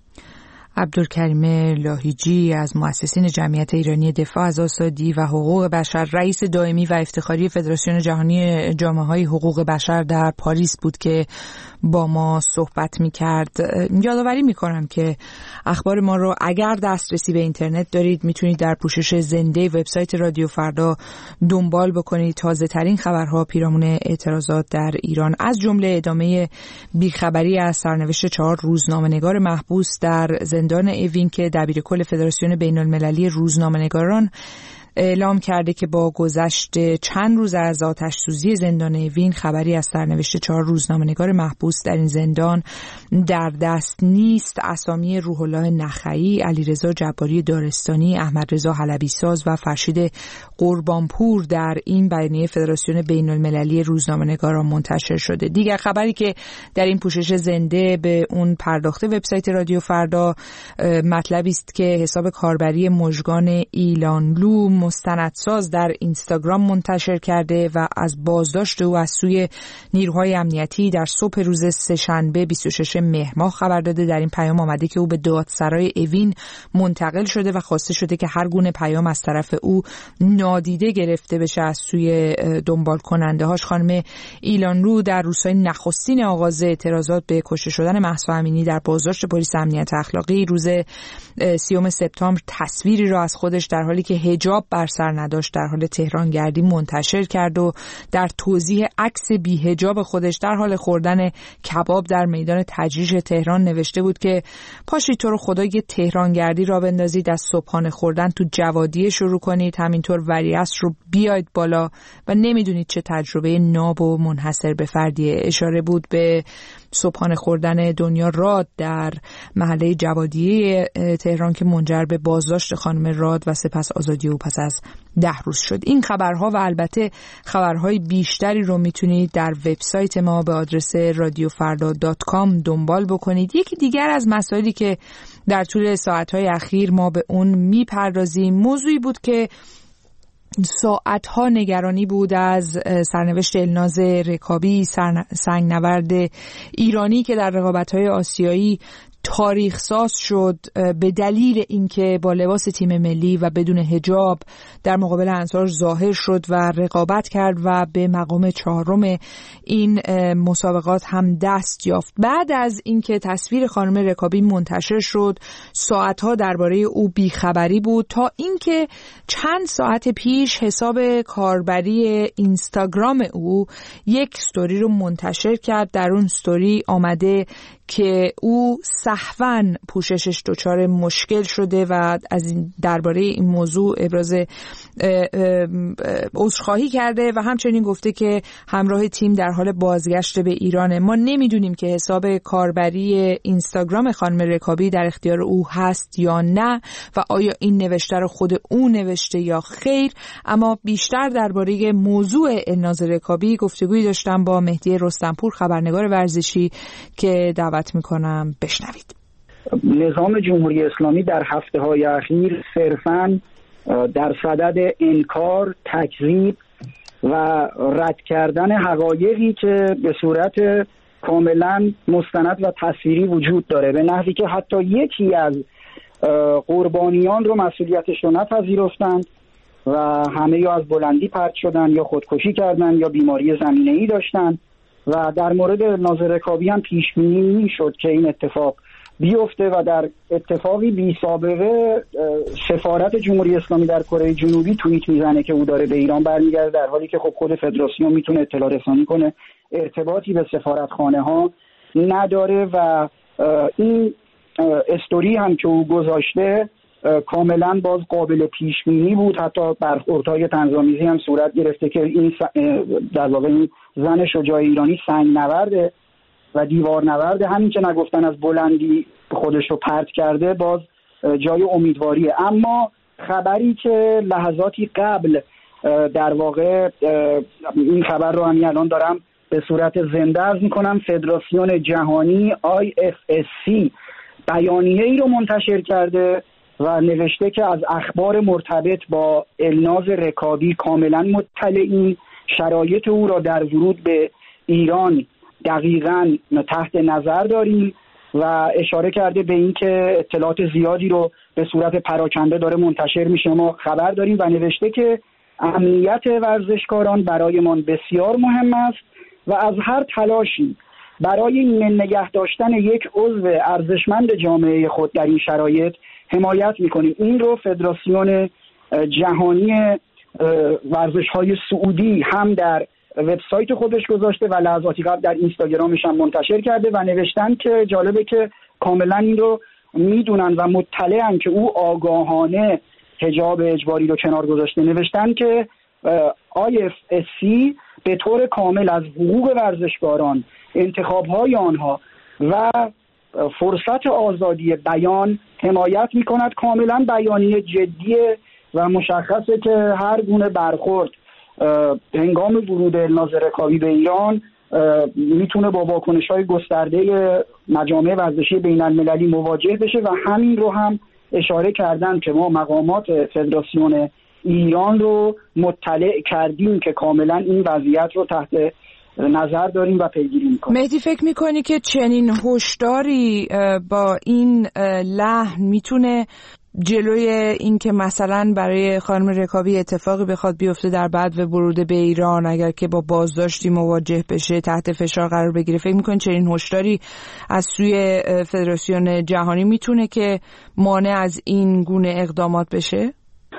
عبدالکریم لاهیجی از مؤسسین جمعیت ایرانی دفاع از آزادی و حقوق بشر، رئیس دائمی و افتخاری فدراسیون جهانی جامعه‌های حقوق بشر در پاریس بود که با ما صحبت می‌کرد. یادآوری می‌کنم که اخبار ما رو اگر دسترسی به اینترنت دارید میتونید در پوشش زنده وبسایت رادیو فردا دنبال بکنید تازه‌ترین خبرها پیرامون اعتراضات در ایران، از جمله ادامه بیخبری از سرنوشت چهار روزنامه‌نگار محبوس در زندان اوین که دبیرکل فدراسیون بین المللی روزنامه‌نگاران اعلام کرده که با گذشت چند روز از آتش سوزی زندان اوین خبری از سرنوشت چهار روزنامه‌نگار محبوس در این زندان در دست نیست. اسامی روح الله نخعی، علیرضا جباری دارستانی، احمد رضا حلبی ساز و فرشید قربانپور در این بیانیه فدراسیون بین المللی روزنامه‌نگاران منتشر شده. دیگر خبری که در این پوشش زنده به اون پرداخته وبسایت رادیو فردا مطلبی است که حساب کاربری مژگان ایلانلو مستندساز در اینستاگرام منتشر کرده و از بازداشت او از سوی نیروهای امنیتی در صبح روز سه‌شنبه بیست و شش مهر ماه خبر داده. در این پیام آمده که او به دادسرای اوین منتقل شده و خواسته شده که هر گونه پیام از طرف او نادیده گرفته بشه از سوی دنبال کننده هاش. خانم ایلانلو در روزهای نخستین آغاز اعتراضات به کشته شدن مهسا امینی در بازداشت پلیس امنیت اخلاقی روز سیوم سپتامبر تصویری را از خودش در حالی که حجاب بر سر نداشت در حال تهران گردی منتشر کرد و در توضیح عکس بی حجاب خودش در حال خوردن کباب در میدان تجریش تهران نوشته بود که پاشید تو رو خدا یه تهران گردی را بندازید، از صبحانه خوردن تو جوادیه شروع کنید، همینطور ولیعصر رو بیاید بالا و نمیدونید چه تجربه ناب و منحصر به فردیه. اشاره بود به صبحانه خوردن دنیا راد در محله جوادیه تهران که منجر به بازداشت خانم راد و سپس آزادی او پس از ده روز شد. این خبرها و البته خبرهای بیشتری رو میتونید در وبسایت ما به آدرس رادیو فردا دات کام دنبال بکنید. یکی دیگر از مسائلی که در طول ساعتهای اخیر ما به اون میپردازیم موضوعی بود که ساعتها نگرانی بود از سرنوشت الناز رکابی، سنگنورد ایرانی که در رقابت‌های آسیایی تاریخ ساز شد به دلیل اینکه با لباس تیم ملی و بدون حجاب در مقابل انصار ظاهر شد و رقابت کرد و به مقام چهارم این مسابقات هم دست یافت. بعد از اینکه تصویر خانم رکابی منتشر شد ساعتها درباره او بیخبری بود تا اینکه چند ساعت پیش حساب کاربری اینستاگرام او یک استوری رو منتشر کرد. در اون استوری آمده که او سهواً پوششش دچار مشکل شده و از این درباره این موضوع ابراز عذرخواهی کرده و همچنین گفته که همراه تیم در حال بازگشت به ایرانه. ما نمیدونیم که حساب کاربری اینستاگرام خانم رکابی در اختیار او هست یا نه و آیا این نوشته رو خود او نوشته یا خیر، اما بیشتر درباره موضوع الناز رکابی گفتگویی داشتم با مهدی رستمپور خبرنگار ورزشی که دعوت میکنم بشنوید. نظام جمهوری اسلامی در هفته‌های اخیر صرفاً در صدد انکار، تکذیب و رد کردن حقایقی که به صورت کاملا مستند و تصویری وجود داره، به نحوی که حتی یکی از قربانیان رو مسئولیتش رو نپذیرفتند و همه یا از بلندی پرت شدن یا خودکشی کردن یا بیماری زمینه‌ای داشتن و در مورد الناز رکابی هم پیش بینی میشد که این اتفاق بیفته و در اتفاقی بی سابقه سفارت جمهوری اسلامی در کره جنوبی توییت میزنه که او داره به ایران برمیگرده، در حالی که خب خود فدراسیون میتونه اطلاع رسانی کنه، ارتباطی به سفارتخانه ها نداره و این استوری هم که او گذاشته کاملا باز قابل پیش بینی بود. حتی برخوردهای طنزآمیزی هم صورت گرفته که این در واقع این زن شجاع ایرانی سنگ نورده و دیوار نورده، همین که نگفتن از بلندی خودش رو پرت کرده باز جای امیدواریه. اما خبری که لحظاتی قبل در واقع این خبر رو همین الان دارم به صورت زنده عرض میکنم، فدراسیون جهانی آی اف اس سی بیانیه ای رو منتشر کرده و نوشته که از اخبار مرتبط با الناز رکابی کاملا مطلعیم، شرایط او را در ورود به ایران دقیقاً تحت نظر داریم و اشاره کرده به این که اطلاعات زیادی رو به صورت پراکنده داره منتشر میشه، ما خبر داریم و نوشته که امنیت ورزشکاران برایمان بسیار مهم است و از هر تلاشی برای ایمن نگه داشتن یک عضو ارزشمند جامعه خود در این شرایط حمایت میکنیم. این رو فدراسیون جهانی ورزش‌های سعودی هم در وبسایت خودش گذاشته و لحظاتی قبل در اینستاگرامش هم منتشر کرده و نوشتن که جالبه که کاملا این رو میدونن و مطلعن که او آگاهانه حجاب اجباری رو کنار گذاشته. نوشتن که آی اف اس سی به طور کامل از حقوق ورزشکاران، انتخاب‌های آنها و فرصت آزادی بیان حمایت می‌کند. کاملا بیانیه جدیه و مشخصه که هر گونه برخورد هنگام ورود الناز رکابی به ایران میتونه با واکنش‌های گسترده مجامع ورزشی بین‌المللی مواجه بشه و همین رو هم اشاره کردن که ما مقامات فدراسیون ایران رو مطلع کردیم که کاملا این وضعیت رو تحت نظر داریم و پیگیری میکنیم. مهدی فکر میکنی که چنین هشداری با این لحن میتونه جلوی این که مثلا برای خانم رکابی اتفاقی بخواد بیفته در بعد و ورود به ایران، اگر که با بازداشتی مواجه بشه، تحت فشار قرار بگیره، فکر میکنی چنین هشداری از سوی فدراسیون جهانی میتونه که مانع از این گونه اقدامات بشه؟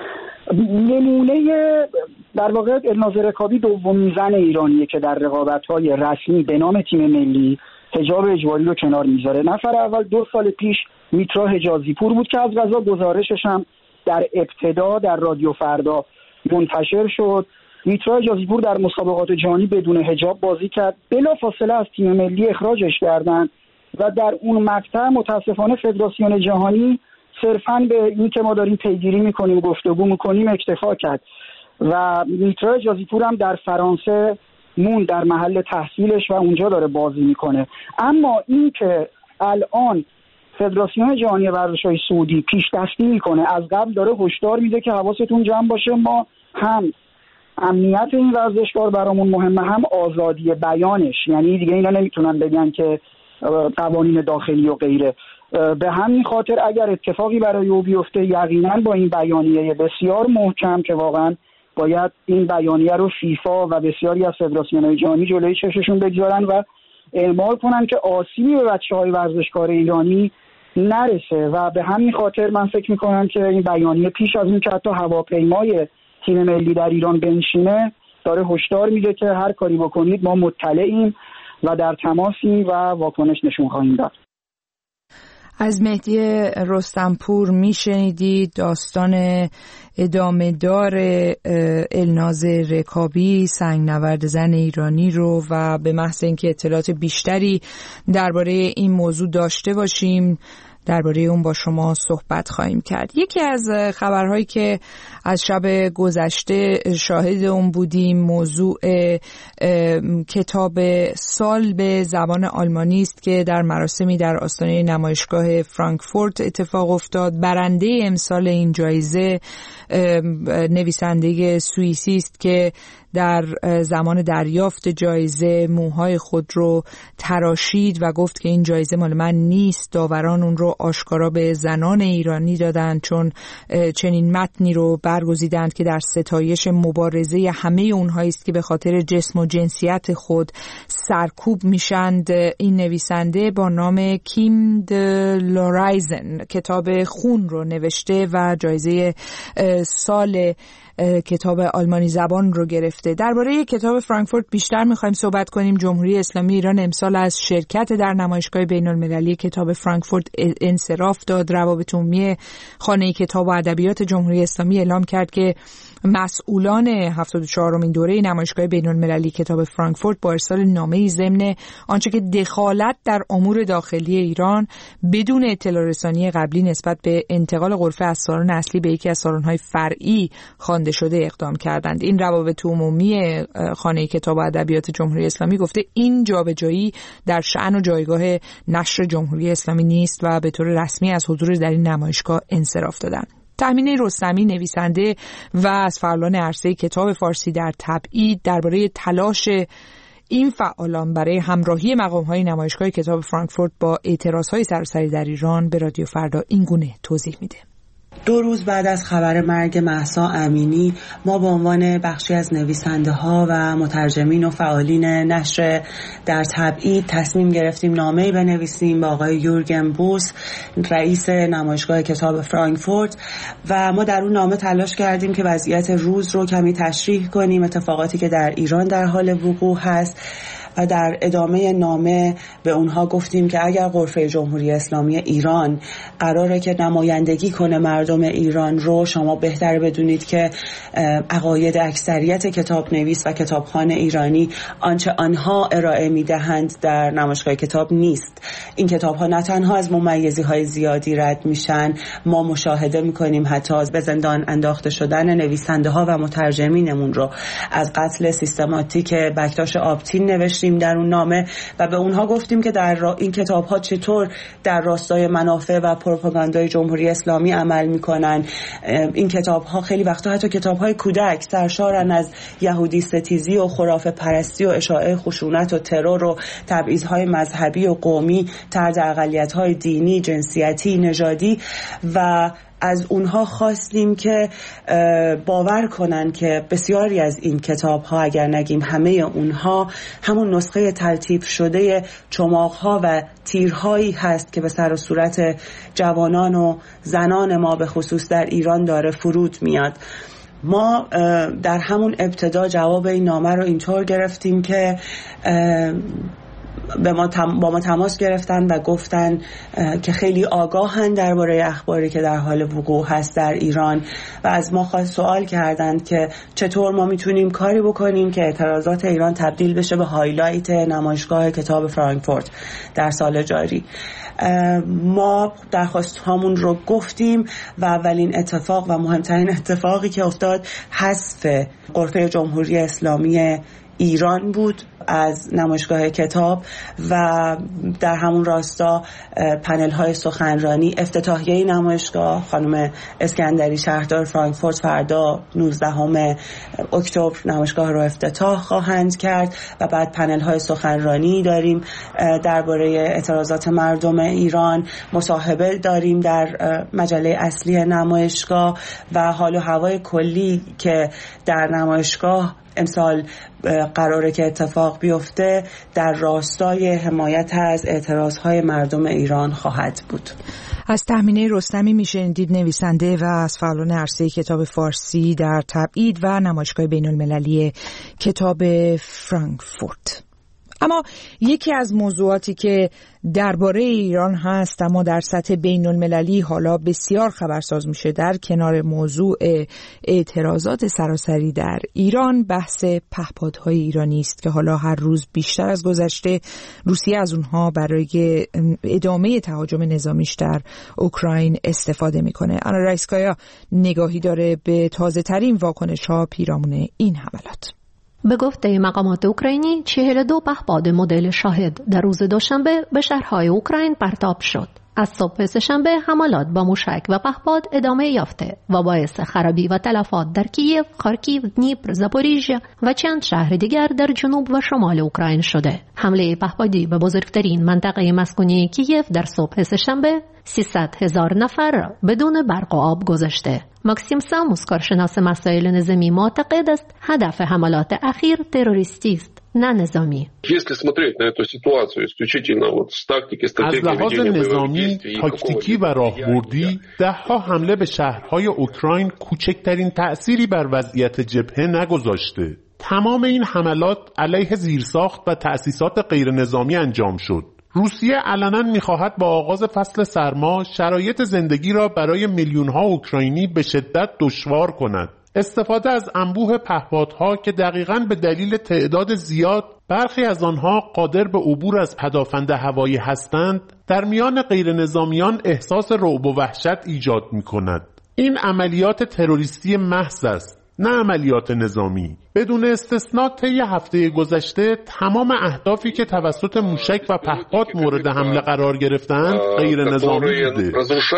نمونه در واقع الناز رکابی دومین زن ایرانیه که در رقابت‌های رسمی به نام تیم ملی حجاب اجباری رو کنار میذاره. نفر اول دو سال پیش میترا حجازی پور بود که از قضا گزارشش هم در ابتدا در رادیو فردا منتشر شد. میترا حجازی پور در مسابقات جهانی بدون حجاب بازی کرد، بلافاصله از تیم ملی اخراجش کردن و در اون مقطع متاسفانه فدراسیون جهانی صرفاً به این که ما داریم پیگیری میکنیم، گفتگو میکنیم اکتفا کرد و میترا حجازی پور هم در فرانسه مون در محل تحصیلش و اونجا داره بازی میکنه. اما این که الان فدراسیون جهانی ورزش‌های سعودی پیش دستی میکنه، از قبل داره هشدار میده که حواستون جمع باشه، ما هم امنیت این ورزشکار برامون مهمه، هم آزادی بیانش، یعنی دیگه اینا نمیتونن بگن که قوانین داخلی و غیره. به همین خاطر اگر اتفاقی برای او بیفته، یقینا با این بیانیه بسیار محکم که واقعا باید این بیانیه رو فیفا و بسیاری از فدراسیون‌های جهانی جلوی چشمشون بگذارن و اعمال کنن که آسیبی به بچه‌های ورزشکار ایرانی نرسه. و به همین خاطر من فکر می‌کنم که این بیانیه پیش از این که حتی هواپیمای تیم ملی در ایران بنشینه داره هشدار میده که هر کاری بکنید ما مطلعیم و در تماسیم و واکنش نشون خواهیم داد. از مهدی رستمپور میشنیدید داستان ادامه دار الناز رکابی، سنگنورد زن ایرانی رو، و به محض اینکه اطلاعات بیشتری درباره این موضوع داشته باشیم درباره اون با شما صحبت خواهیم کرد. یکی از خبرهایی که از شب گذشته شاهد اون بودیم موضوع کتاب سال به زبان آلمانی است که در مراسمی در آستانه نمایشگاه فرانکفورت اتفاق افتاد. برنده امسال این جایزه نویسنده سوئیسی است که در زمان دریافت جایزه موهای خود رو تراشید و گفت که این جایزه مال من نیست. داوران اون رو آشکارا به زنان ایرانی دادند چون چنین متنی رو برگزیدند که در ستایش مبارزه همه اونهایی است که به خاطر جسم و جنسیت خود سرکوب میشند. این نویسنده با نام کیم د لورایزن کتاب خون رو نوشته و جایزه سال کتاب آلمانی زبان رو گرفته. درباره کتاب فرانکفورت بیشتر می‌خوایم صحبت کنیم. جمهوری اسلامی ایران امسال از شرکت در نمایشگاه بین‌المللی کتاب فرانکفورت انصراف داد. روابط عمومی خانه کتاب و ادبیات جمهوری اسلامی اعلام کرد که مسئولان هفتاد و چهارمین دوره نمایشگاه بین‌المللی کتاب فرانکفورت با ارسال نامه‌ای ضمن آنچه که دخالت در امور داخلی ایران بدون اطلاع رسانی قبلی نسبت به انتقال غرفه از سالن اصلی به یکی از سالن‌های فرعی خوانده شده اقدام کردند. این روابط عمومی خانه کتاب و ادبیات جمهوری اسلامی گفته این جابجایی در شأن و جایگاه نشر جمهوری اسلامی نیست و به طور رسمی از حضور در این نمایشگاه انصراف دادند. تهمینه رستمی نویسنده و از فعالان عرصه کتاب فارسی در تبعید درباره تلاش این فعالان برای همراهی مقام‌های نمایشگاه کتاب فرانکفورت با اعتراض‌های سراسری در ایران به رادیو فردا این گونه توضیح میده. دو روز بعد از خبر مرگ مهسا امینی ما به عنوان بخشی از نویسنده ها و مترجمین و فعالین نشر در تبعید تصمیم گرفتیم نامه‌ای بنویسیم به آقای یورگن بوس رئیس نمایشگاه کتاب فرانکفورت و ما در اون نامه تلاش کردیم که وضعیت روز رو کمی تشریح کنیم، اتفاقاتی که در ایران در حال وقوع هست و در ادامه نامه به اونها گفتیم که اگر غرفه جمهوری اسلامی ایران قراره که نمایندگی کنه مردم ایران رو، شما بهتر بدونید که عقاید اکثریت کتاب نویس و کتابخوان ایرانی آنچه آنها ارائه میدهند در نمایشگاه کتاب نیست. این کتاب ها نه تنها از ممیزی های زیادی رد میشن، ما مشاهده میکنیم حتی به زندان انداخته شدن نویسنده ها و مترجمینمون رو، از قتل سیستماتیک بکتاش آبتین نوشتیم در اون نامه و به اونها گفتیم که در این کتاب ها چطور در راستای منافع و پروپاگاندای جمهوری اسلامی عمل میکنن. این کتاب ها خیلی وقتا حتی کتاب های کودک سرشارن از یهودی ستیزی و خرافه پرستی و اشاعه خشونت و ترور و تبعیض‌های مذهبی و قومی، طرد اقلیت‌های دینی، جنسیتی، نژادی و از اونها خواستیم که باور کنن که بسیاری از این کتاب ها، اگر نگیم همه اونها، همون نسخه ترتیب شده چماق ها و تیرهایی هست که به سر و صورت جوانان و زنان ما به خصوص در ایران داره فرود میاد. ما در همون ابتدا جواب این نامه رو اینطور گرفتیم که به ما تم... با ما تماس گرفتن و گفتن که خیلی آگاهن درباره اخباری که در حال وقوع هست در ایران و از ما خواست سوال کردند که چطور ما میتونیم کاری بکنیم که اعتراضات ایران تبدیل بشه به هایلایت نمایشگاه کتاب فرانکفورت در سال جاری. ما درخواست هامون رو گفتیم و اولین اتفاق و مهمترین اتفاقی که افتاد حذف غرفه جمهوری اسلامی ایران بود از نمایشگاه کتاب و در همون راستا پنل های سخنرانی، افتتاحیه نمایشگاه، خانم اسکندری شهردار فرانکفورت فردا نوزدهم اکتبر نمایشگاه رو افتتاح خواهند کرد و بعد پنل های سخنرانی داریم درباره اعتراضات مردم ایران، مصاحبه داریم در مجله اصلی نمایشگاه و حال و هوای کلی که در نمایشگاه امسال قراره که اتفاق بیفته در راستای حمایت از اعتراضهای مردم ایران خواهد بود. از تهمینه رستمی میشنیدید، نویسنده و از فعالان عرصه کتاب فارسی در تبعید و نمایشگاه بین‌المللی کتاب فرانکفورت. اما یکی از موضوعاتی که درباره ایران هست اما در سطح بین المللی حالا بسیار خبرساز میشه، در کنار موضوع اعتراضات سراسری در ایران، بحث پهپادهای ایرانی است که حالا هر روز بیشتر از گذشته روسیه از اونها برای ادامه تهاجم نظامیش در اوکراین استفاده میکنه. آنا رایسکایا نگاهی داره به تازه ترین واکنش ها پیرامون این حملات. به گفته مقامات اوکراینی، چهل و دو پهپاد مدل شاهد در روز دوشنبه به شهرهای اوکراین پرتاب شد. از صبح سه‌شنبه حملات با موشک و پهپاد ادامه یافته و باعث خرابی و تلفات در کییف، خارکیو، دنیپر، زاپوریژیا و چند شهر دیگر در جنوب و شمال اوکراین شده. حمله پهپادی به بزرگترین منطقه مسکونی کییف در صبح سه‌شنبه سیصد هزار نفر را بدون برق و آب گذاشته. ماکسیم ساموس، کارشناس مسائل نظامی، معتقد است هدف حملات اخیر تروریستی است، نه نظامی. از لحاظ نظامی، تاکتیکی و راهبردی، ده‌ها حمله به شهرهای اوکراین کوچکترین تأثیری بر وضعیت جبهه نگذاشته. تمام این حملات علیه زیرساخت و تأسیسات غیر نظامی انجام شد. روسیه علنا می‌خواهد با آغاز فصل سرما شرایط زندگی را برای میلیون‌ها اوکراینی به شدت دشوار کند. استفاده از انبوه پهپادها که دقیقاً به دلیل تعداد زیاد برخی از آنها قادر به عبور از پدافند هوایی هستند، در میان غیر نظامیان احساس رعب و وحشت ایجاد می‌کند. این عملیات تروریستی محض است، نه عملیات نظامی. بدون استثنا طی هفته گذشته تمام اهدافی که توسط موشک و پهپاد مورد حمله قرار گرفتند غیر نظامی بوده.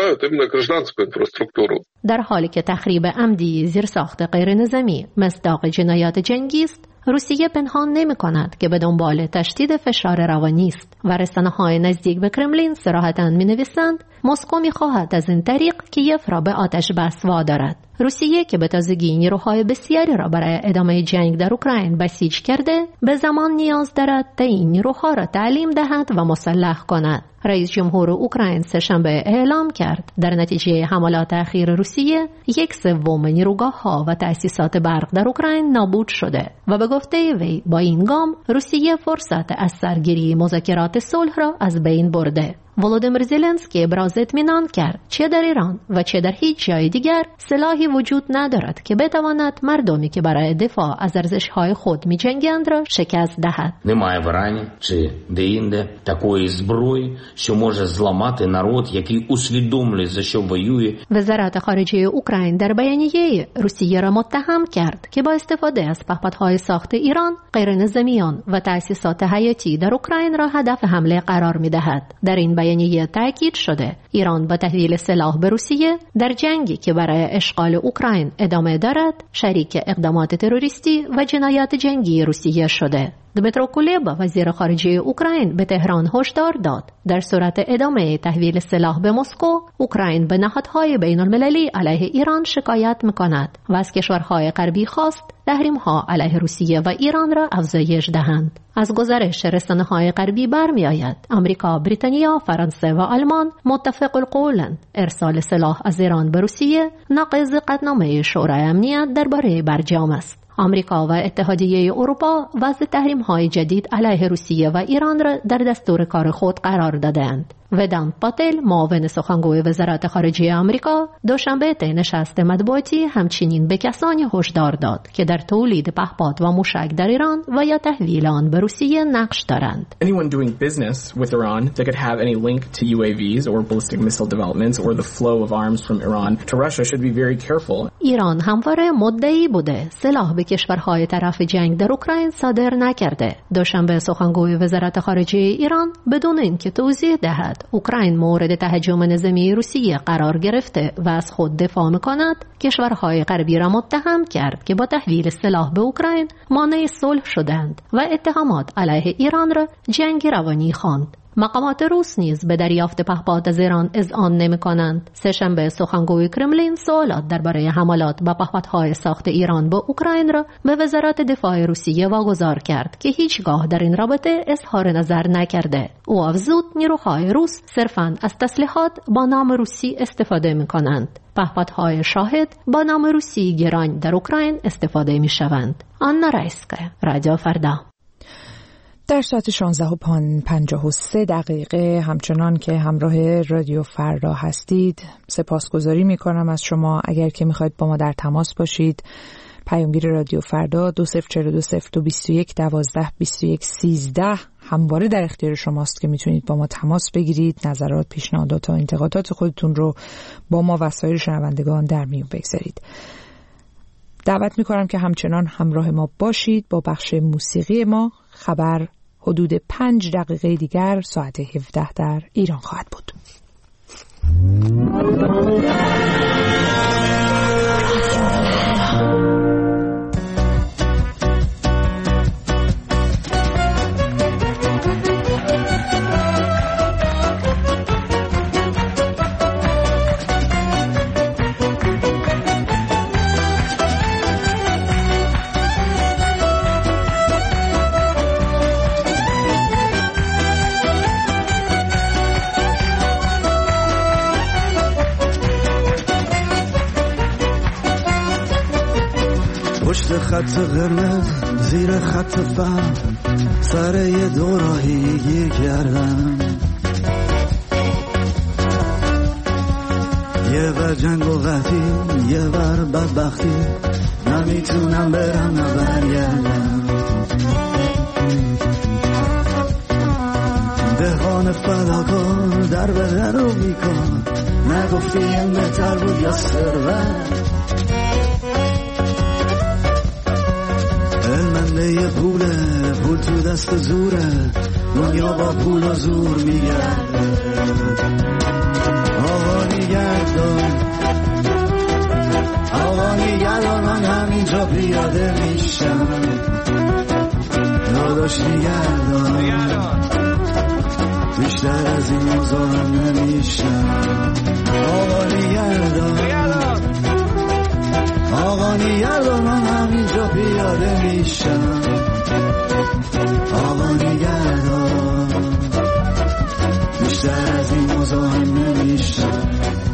در حالی که تخریب عمدی زیرساخت غیر نظامی مصداق جنایات جنگی است، روسیه پنهان نمی کند که به دنبال تشدید فشار روانی است و رسانه‌های نزدیک به کرملین صراحتاً می نویسند مسکو می خواهد از این طریق کیف را به آتش بس وادارد. روسیه که به تازگی نیروهای بسیاری را برای ادامه جنگ در اوکراین بسیج کرده، به زمان نیاز دارد تا این نیروها را تعلیم دهد و مسلح کند. رئیس جمهور اوکراین سه‌شنبه اعلام کرد در نتیجه حملات اخیر روسیه یک سوم نیروگاه‌ها و تأسیسات برق در اوکراین نابود شده و به گفته وی با این گام روسیه فرصت از سرگیری مذاکرات صلح را از بین برده. ولودیمیر زلنسکی ابراز اطمینان کرد چه در ایران و چه در هیچ جای دیگر سلاحی وجود ندارد که بتواند مردمی که برای دفاع از ارزش‌های خود می‌جنگند را شکست دهد. Немає в Ірані чи де-інде такої зброї, що може зламати народ, який усвідомлює, за що воює. وزارت خارجه اوکراین در بیانیه روسیه را متهم کرد که با استفاده از پهپادهای ساخت ایران، غیرنظامیان و تأسیسات حیاتی در اوکراین را هدف حمله قرار می‌دهد. در این بیانیه تاکید شده ایران با تحویل سلاح به روسیه در جنگی که برای اشغال اوکراین ادامه دارد شریک اقدامات تروریستی و جنایات جنگی روسیه شده. دمیترو کولبا وزیر خارجه اوکراین به تهران هشدار داد در صورت ادامه تحویل سلاح به مسکو، اوکراین به نهادهای بین المللی علیه ایران شکایت میکند و از کشورهای غربی خواست تحریم‌ها علیه روسیه و ایران را افزایش دهند. از گزارش رسانه‌های غربی برمی‌آید آمریکا، بریتانیا، فرانسه و آلمان متفق القولند ارسال سلاح از ایران به روسیه ناقض قطعنامه شورای امنیت درباره برجام است. آمریکا و اتحادیه اروپا وضع تحریم‌های جدید علیه روسیه و ایران را در دستور کار خود قرار دادند. ودانت پاتل، معاون سخنگوی وزارت خارجه آمریکا، دوشنبه طی نشست مطبوعاتی همچنین به کسانی هشدار داد که در تولید پهپاد و موشک در ایران و یا تحویل آن به روسیه نقش دارند. Anyone doing business with Iran that could have any link to U A Vs or ballistic missile developments or the flow of arms from Iran to Russia should be very careful. ایران همواره مدعی بوده سلاح به کشورهای طرف جنگ در اوکراین صادر نکرده. دوشنبه سخنگوی وزارت خارجه ایران بدون اینکه توضیح دهد اوکراین مورد تهاجم نظامی روسیه قرار گرفته و از خود دفاع می‌کند، کشورهای غربی را متهم کرد که با تحویل سلاح به اوکراین مانع صلح شدند و اتهامات علیه ایران را جنگ روانی خواند. مقامات روس نیز به دریافت پهپاد از ایران اذعان نمی‌کنند. سه‌شنبه سخنگوی کرملین سوالات درباره حملات با پهپادهای ساخت ایران به اوکراین را به وزارت دفاع روسیه واگذار کرد که هیچگاه در این رابطه اظهار نظر نکرده. او افزود نیروهای روس صرفاً از تسلیحات با نام روسی استفاده می‌کنند. پهپادهای شاهد با نام روسی گران در اوکراین استفاده می‌شوند. آنا رایسکا، رادیو فردا. در ساعت شانزده و پنجاه و سه دقیقه همچنان که همراه رادیو فردا هستید سپاسگزاری میکنم از شما. اگر که میخواید با ما در تماس باشید پیامگیر رادیو فردا دو صفر چهار دو صفر دو بیست و یک دوازده بیست و یک سیزده همواره در اختیار شماست که میتونید با ما تماس بگیرید، نظرات، پیشنهادات و انتقادات خودتون رو با ما و سایر شنوندگان در میون بگذارید. دعوت میکنم که همچنان همراه ما باشید با بخش موسیقی ما. خبر حدود پنج دقیقه دیگر ساعت هفده در ایران خواهد بود. پشت خط قرمز زیر خط فهم سر یه دوراهی کردم، یه بر جنگ و قحطی یه بر بدبختی، نمیتونم برم نه برگردم. دهان فداکار در به در رو بیکار، نگفتی این بهتر بود یا ثروت. علمنده پوله، پول تو دست زوره، دنیا با پول و زور میگرده. آقا نگردان، آقا نگردان، من همینجا پیاده میشم. داداش نگردان، بیشتر از این مزاحم نمیشم. آقا نگردان، آقا نگردان، من همینجا پیاده میشم. آقا نگردان، بیشتر از این مزاحم نمیشم.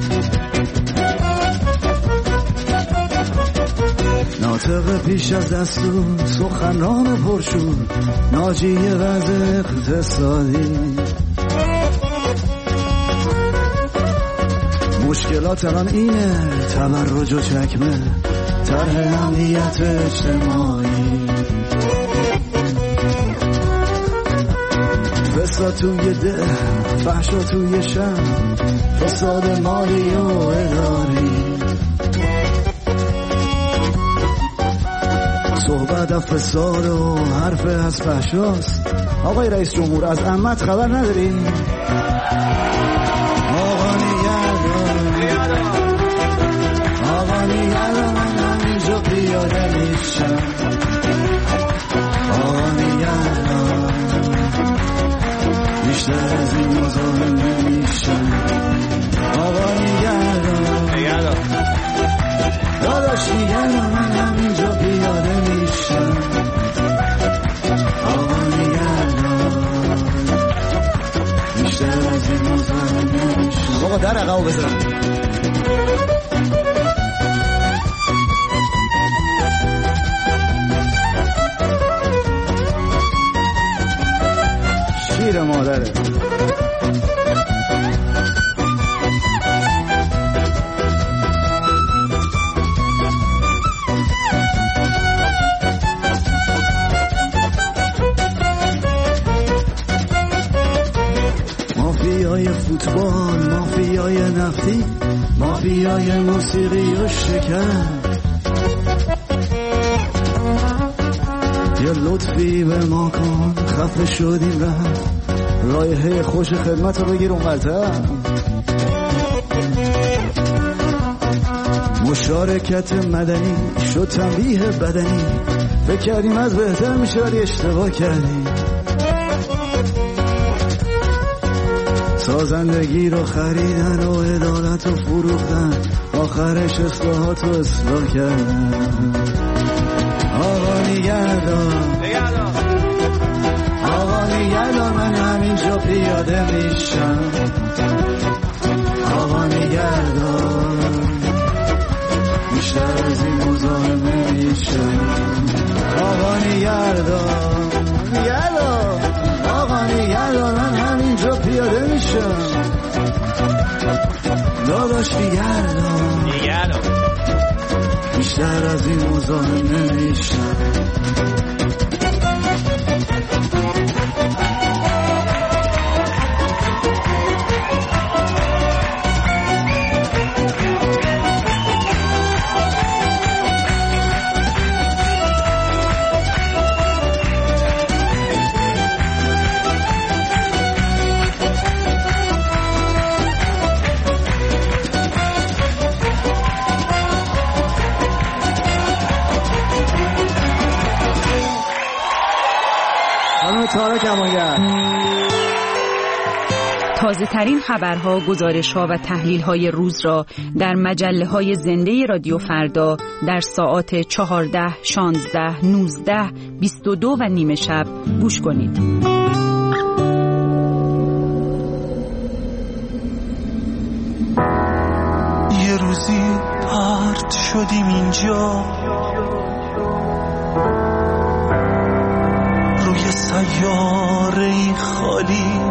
ناطق پیش از دستور، سخنران پرشور، ناجی وضع اقتصادی. مشکلات الان اینه، تبرج و چکمه، طرح امنیت اجتماعی. فساد توی ده، فحشا توی شهر، فساد مالی و اداری. صحبت از فساد و حرف از فحشاست. آقای رئیس جمهور از عمت خبر نداری؟ آقا نگردان، آقا نگردان، من همینجا پیاده میشم. آقا نگردان، بیشتر از این مزاحم نمیشم. آقا نگردان، داداش نگردان، من همینجا پیاده میشم. آقا نگردان، بیشتر از این مزاحم نمیشم. آقا در عقب بزن. شیر مادره. مافیای فوتبال، مافیای نفتی، مافیای موسیقی و شکر. یه لطفی به ما کن، خفه شدیم رفت، رایحه خوش خدمت رو بگیر اونورتر. مشارکت مدنی شد تنبیه بدنی، فکر کردیم از بهتر میشه ولی اشتباه کردیم. سازندگی رو خریدن و عدالت رو فروختن، آخرش اصلاحات رو اصلاح کردن. آقا نگردان، آقا نگردان، من همینجا پیاده میشم. آقا نگردان، بیشتر از این مزاحم نمیشم. آقا نگردان، نگردان، آقا نگردان، من همینجا پیاده میشم. داداش نگردان، نگردان، بیشتر از این مزاحم نمیشم. تارا کمانگر. تازه ترین خبرها، گزارش‌ها و تحلیل‌های روز را در مجله‌های زنده رادیو فردا در ساعات چهارده، شانزده، نوزده، بیست و دو و نیمه شب گوش کنید. یه روزی پرت شدیم اینجا، روی سیاره‌ای خالی،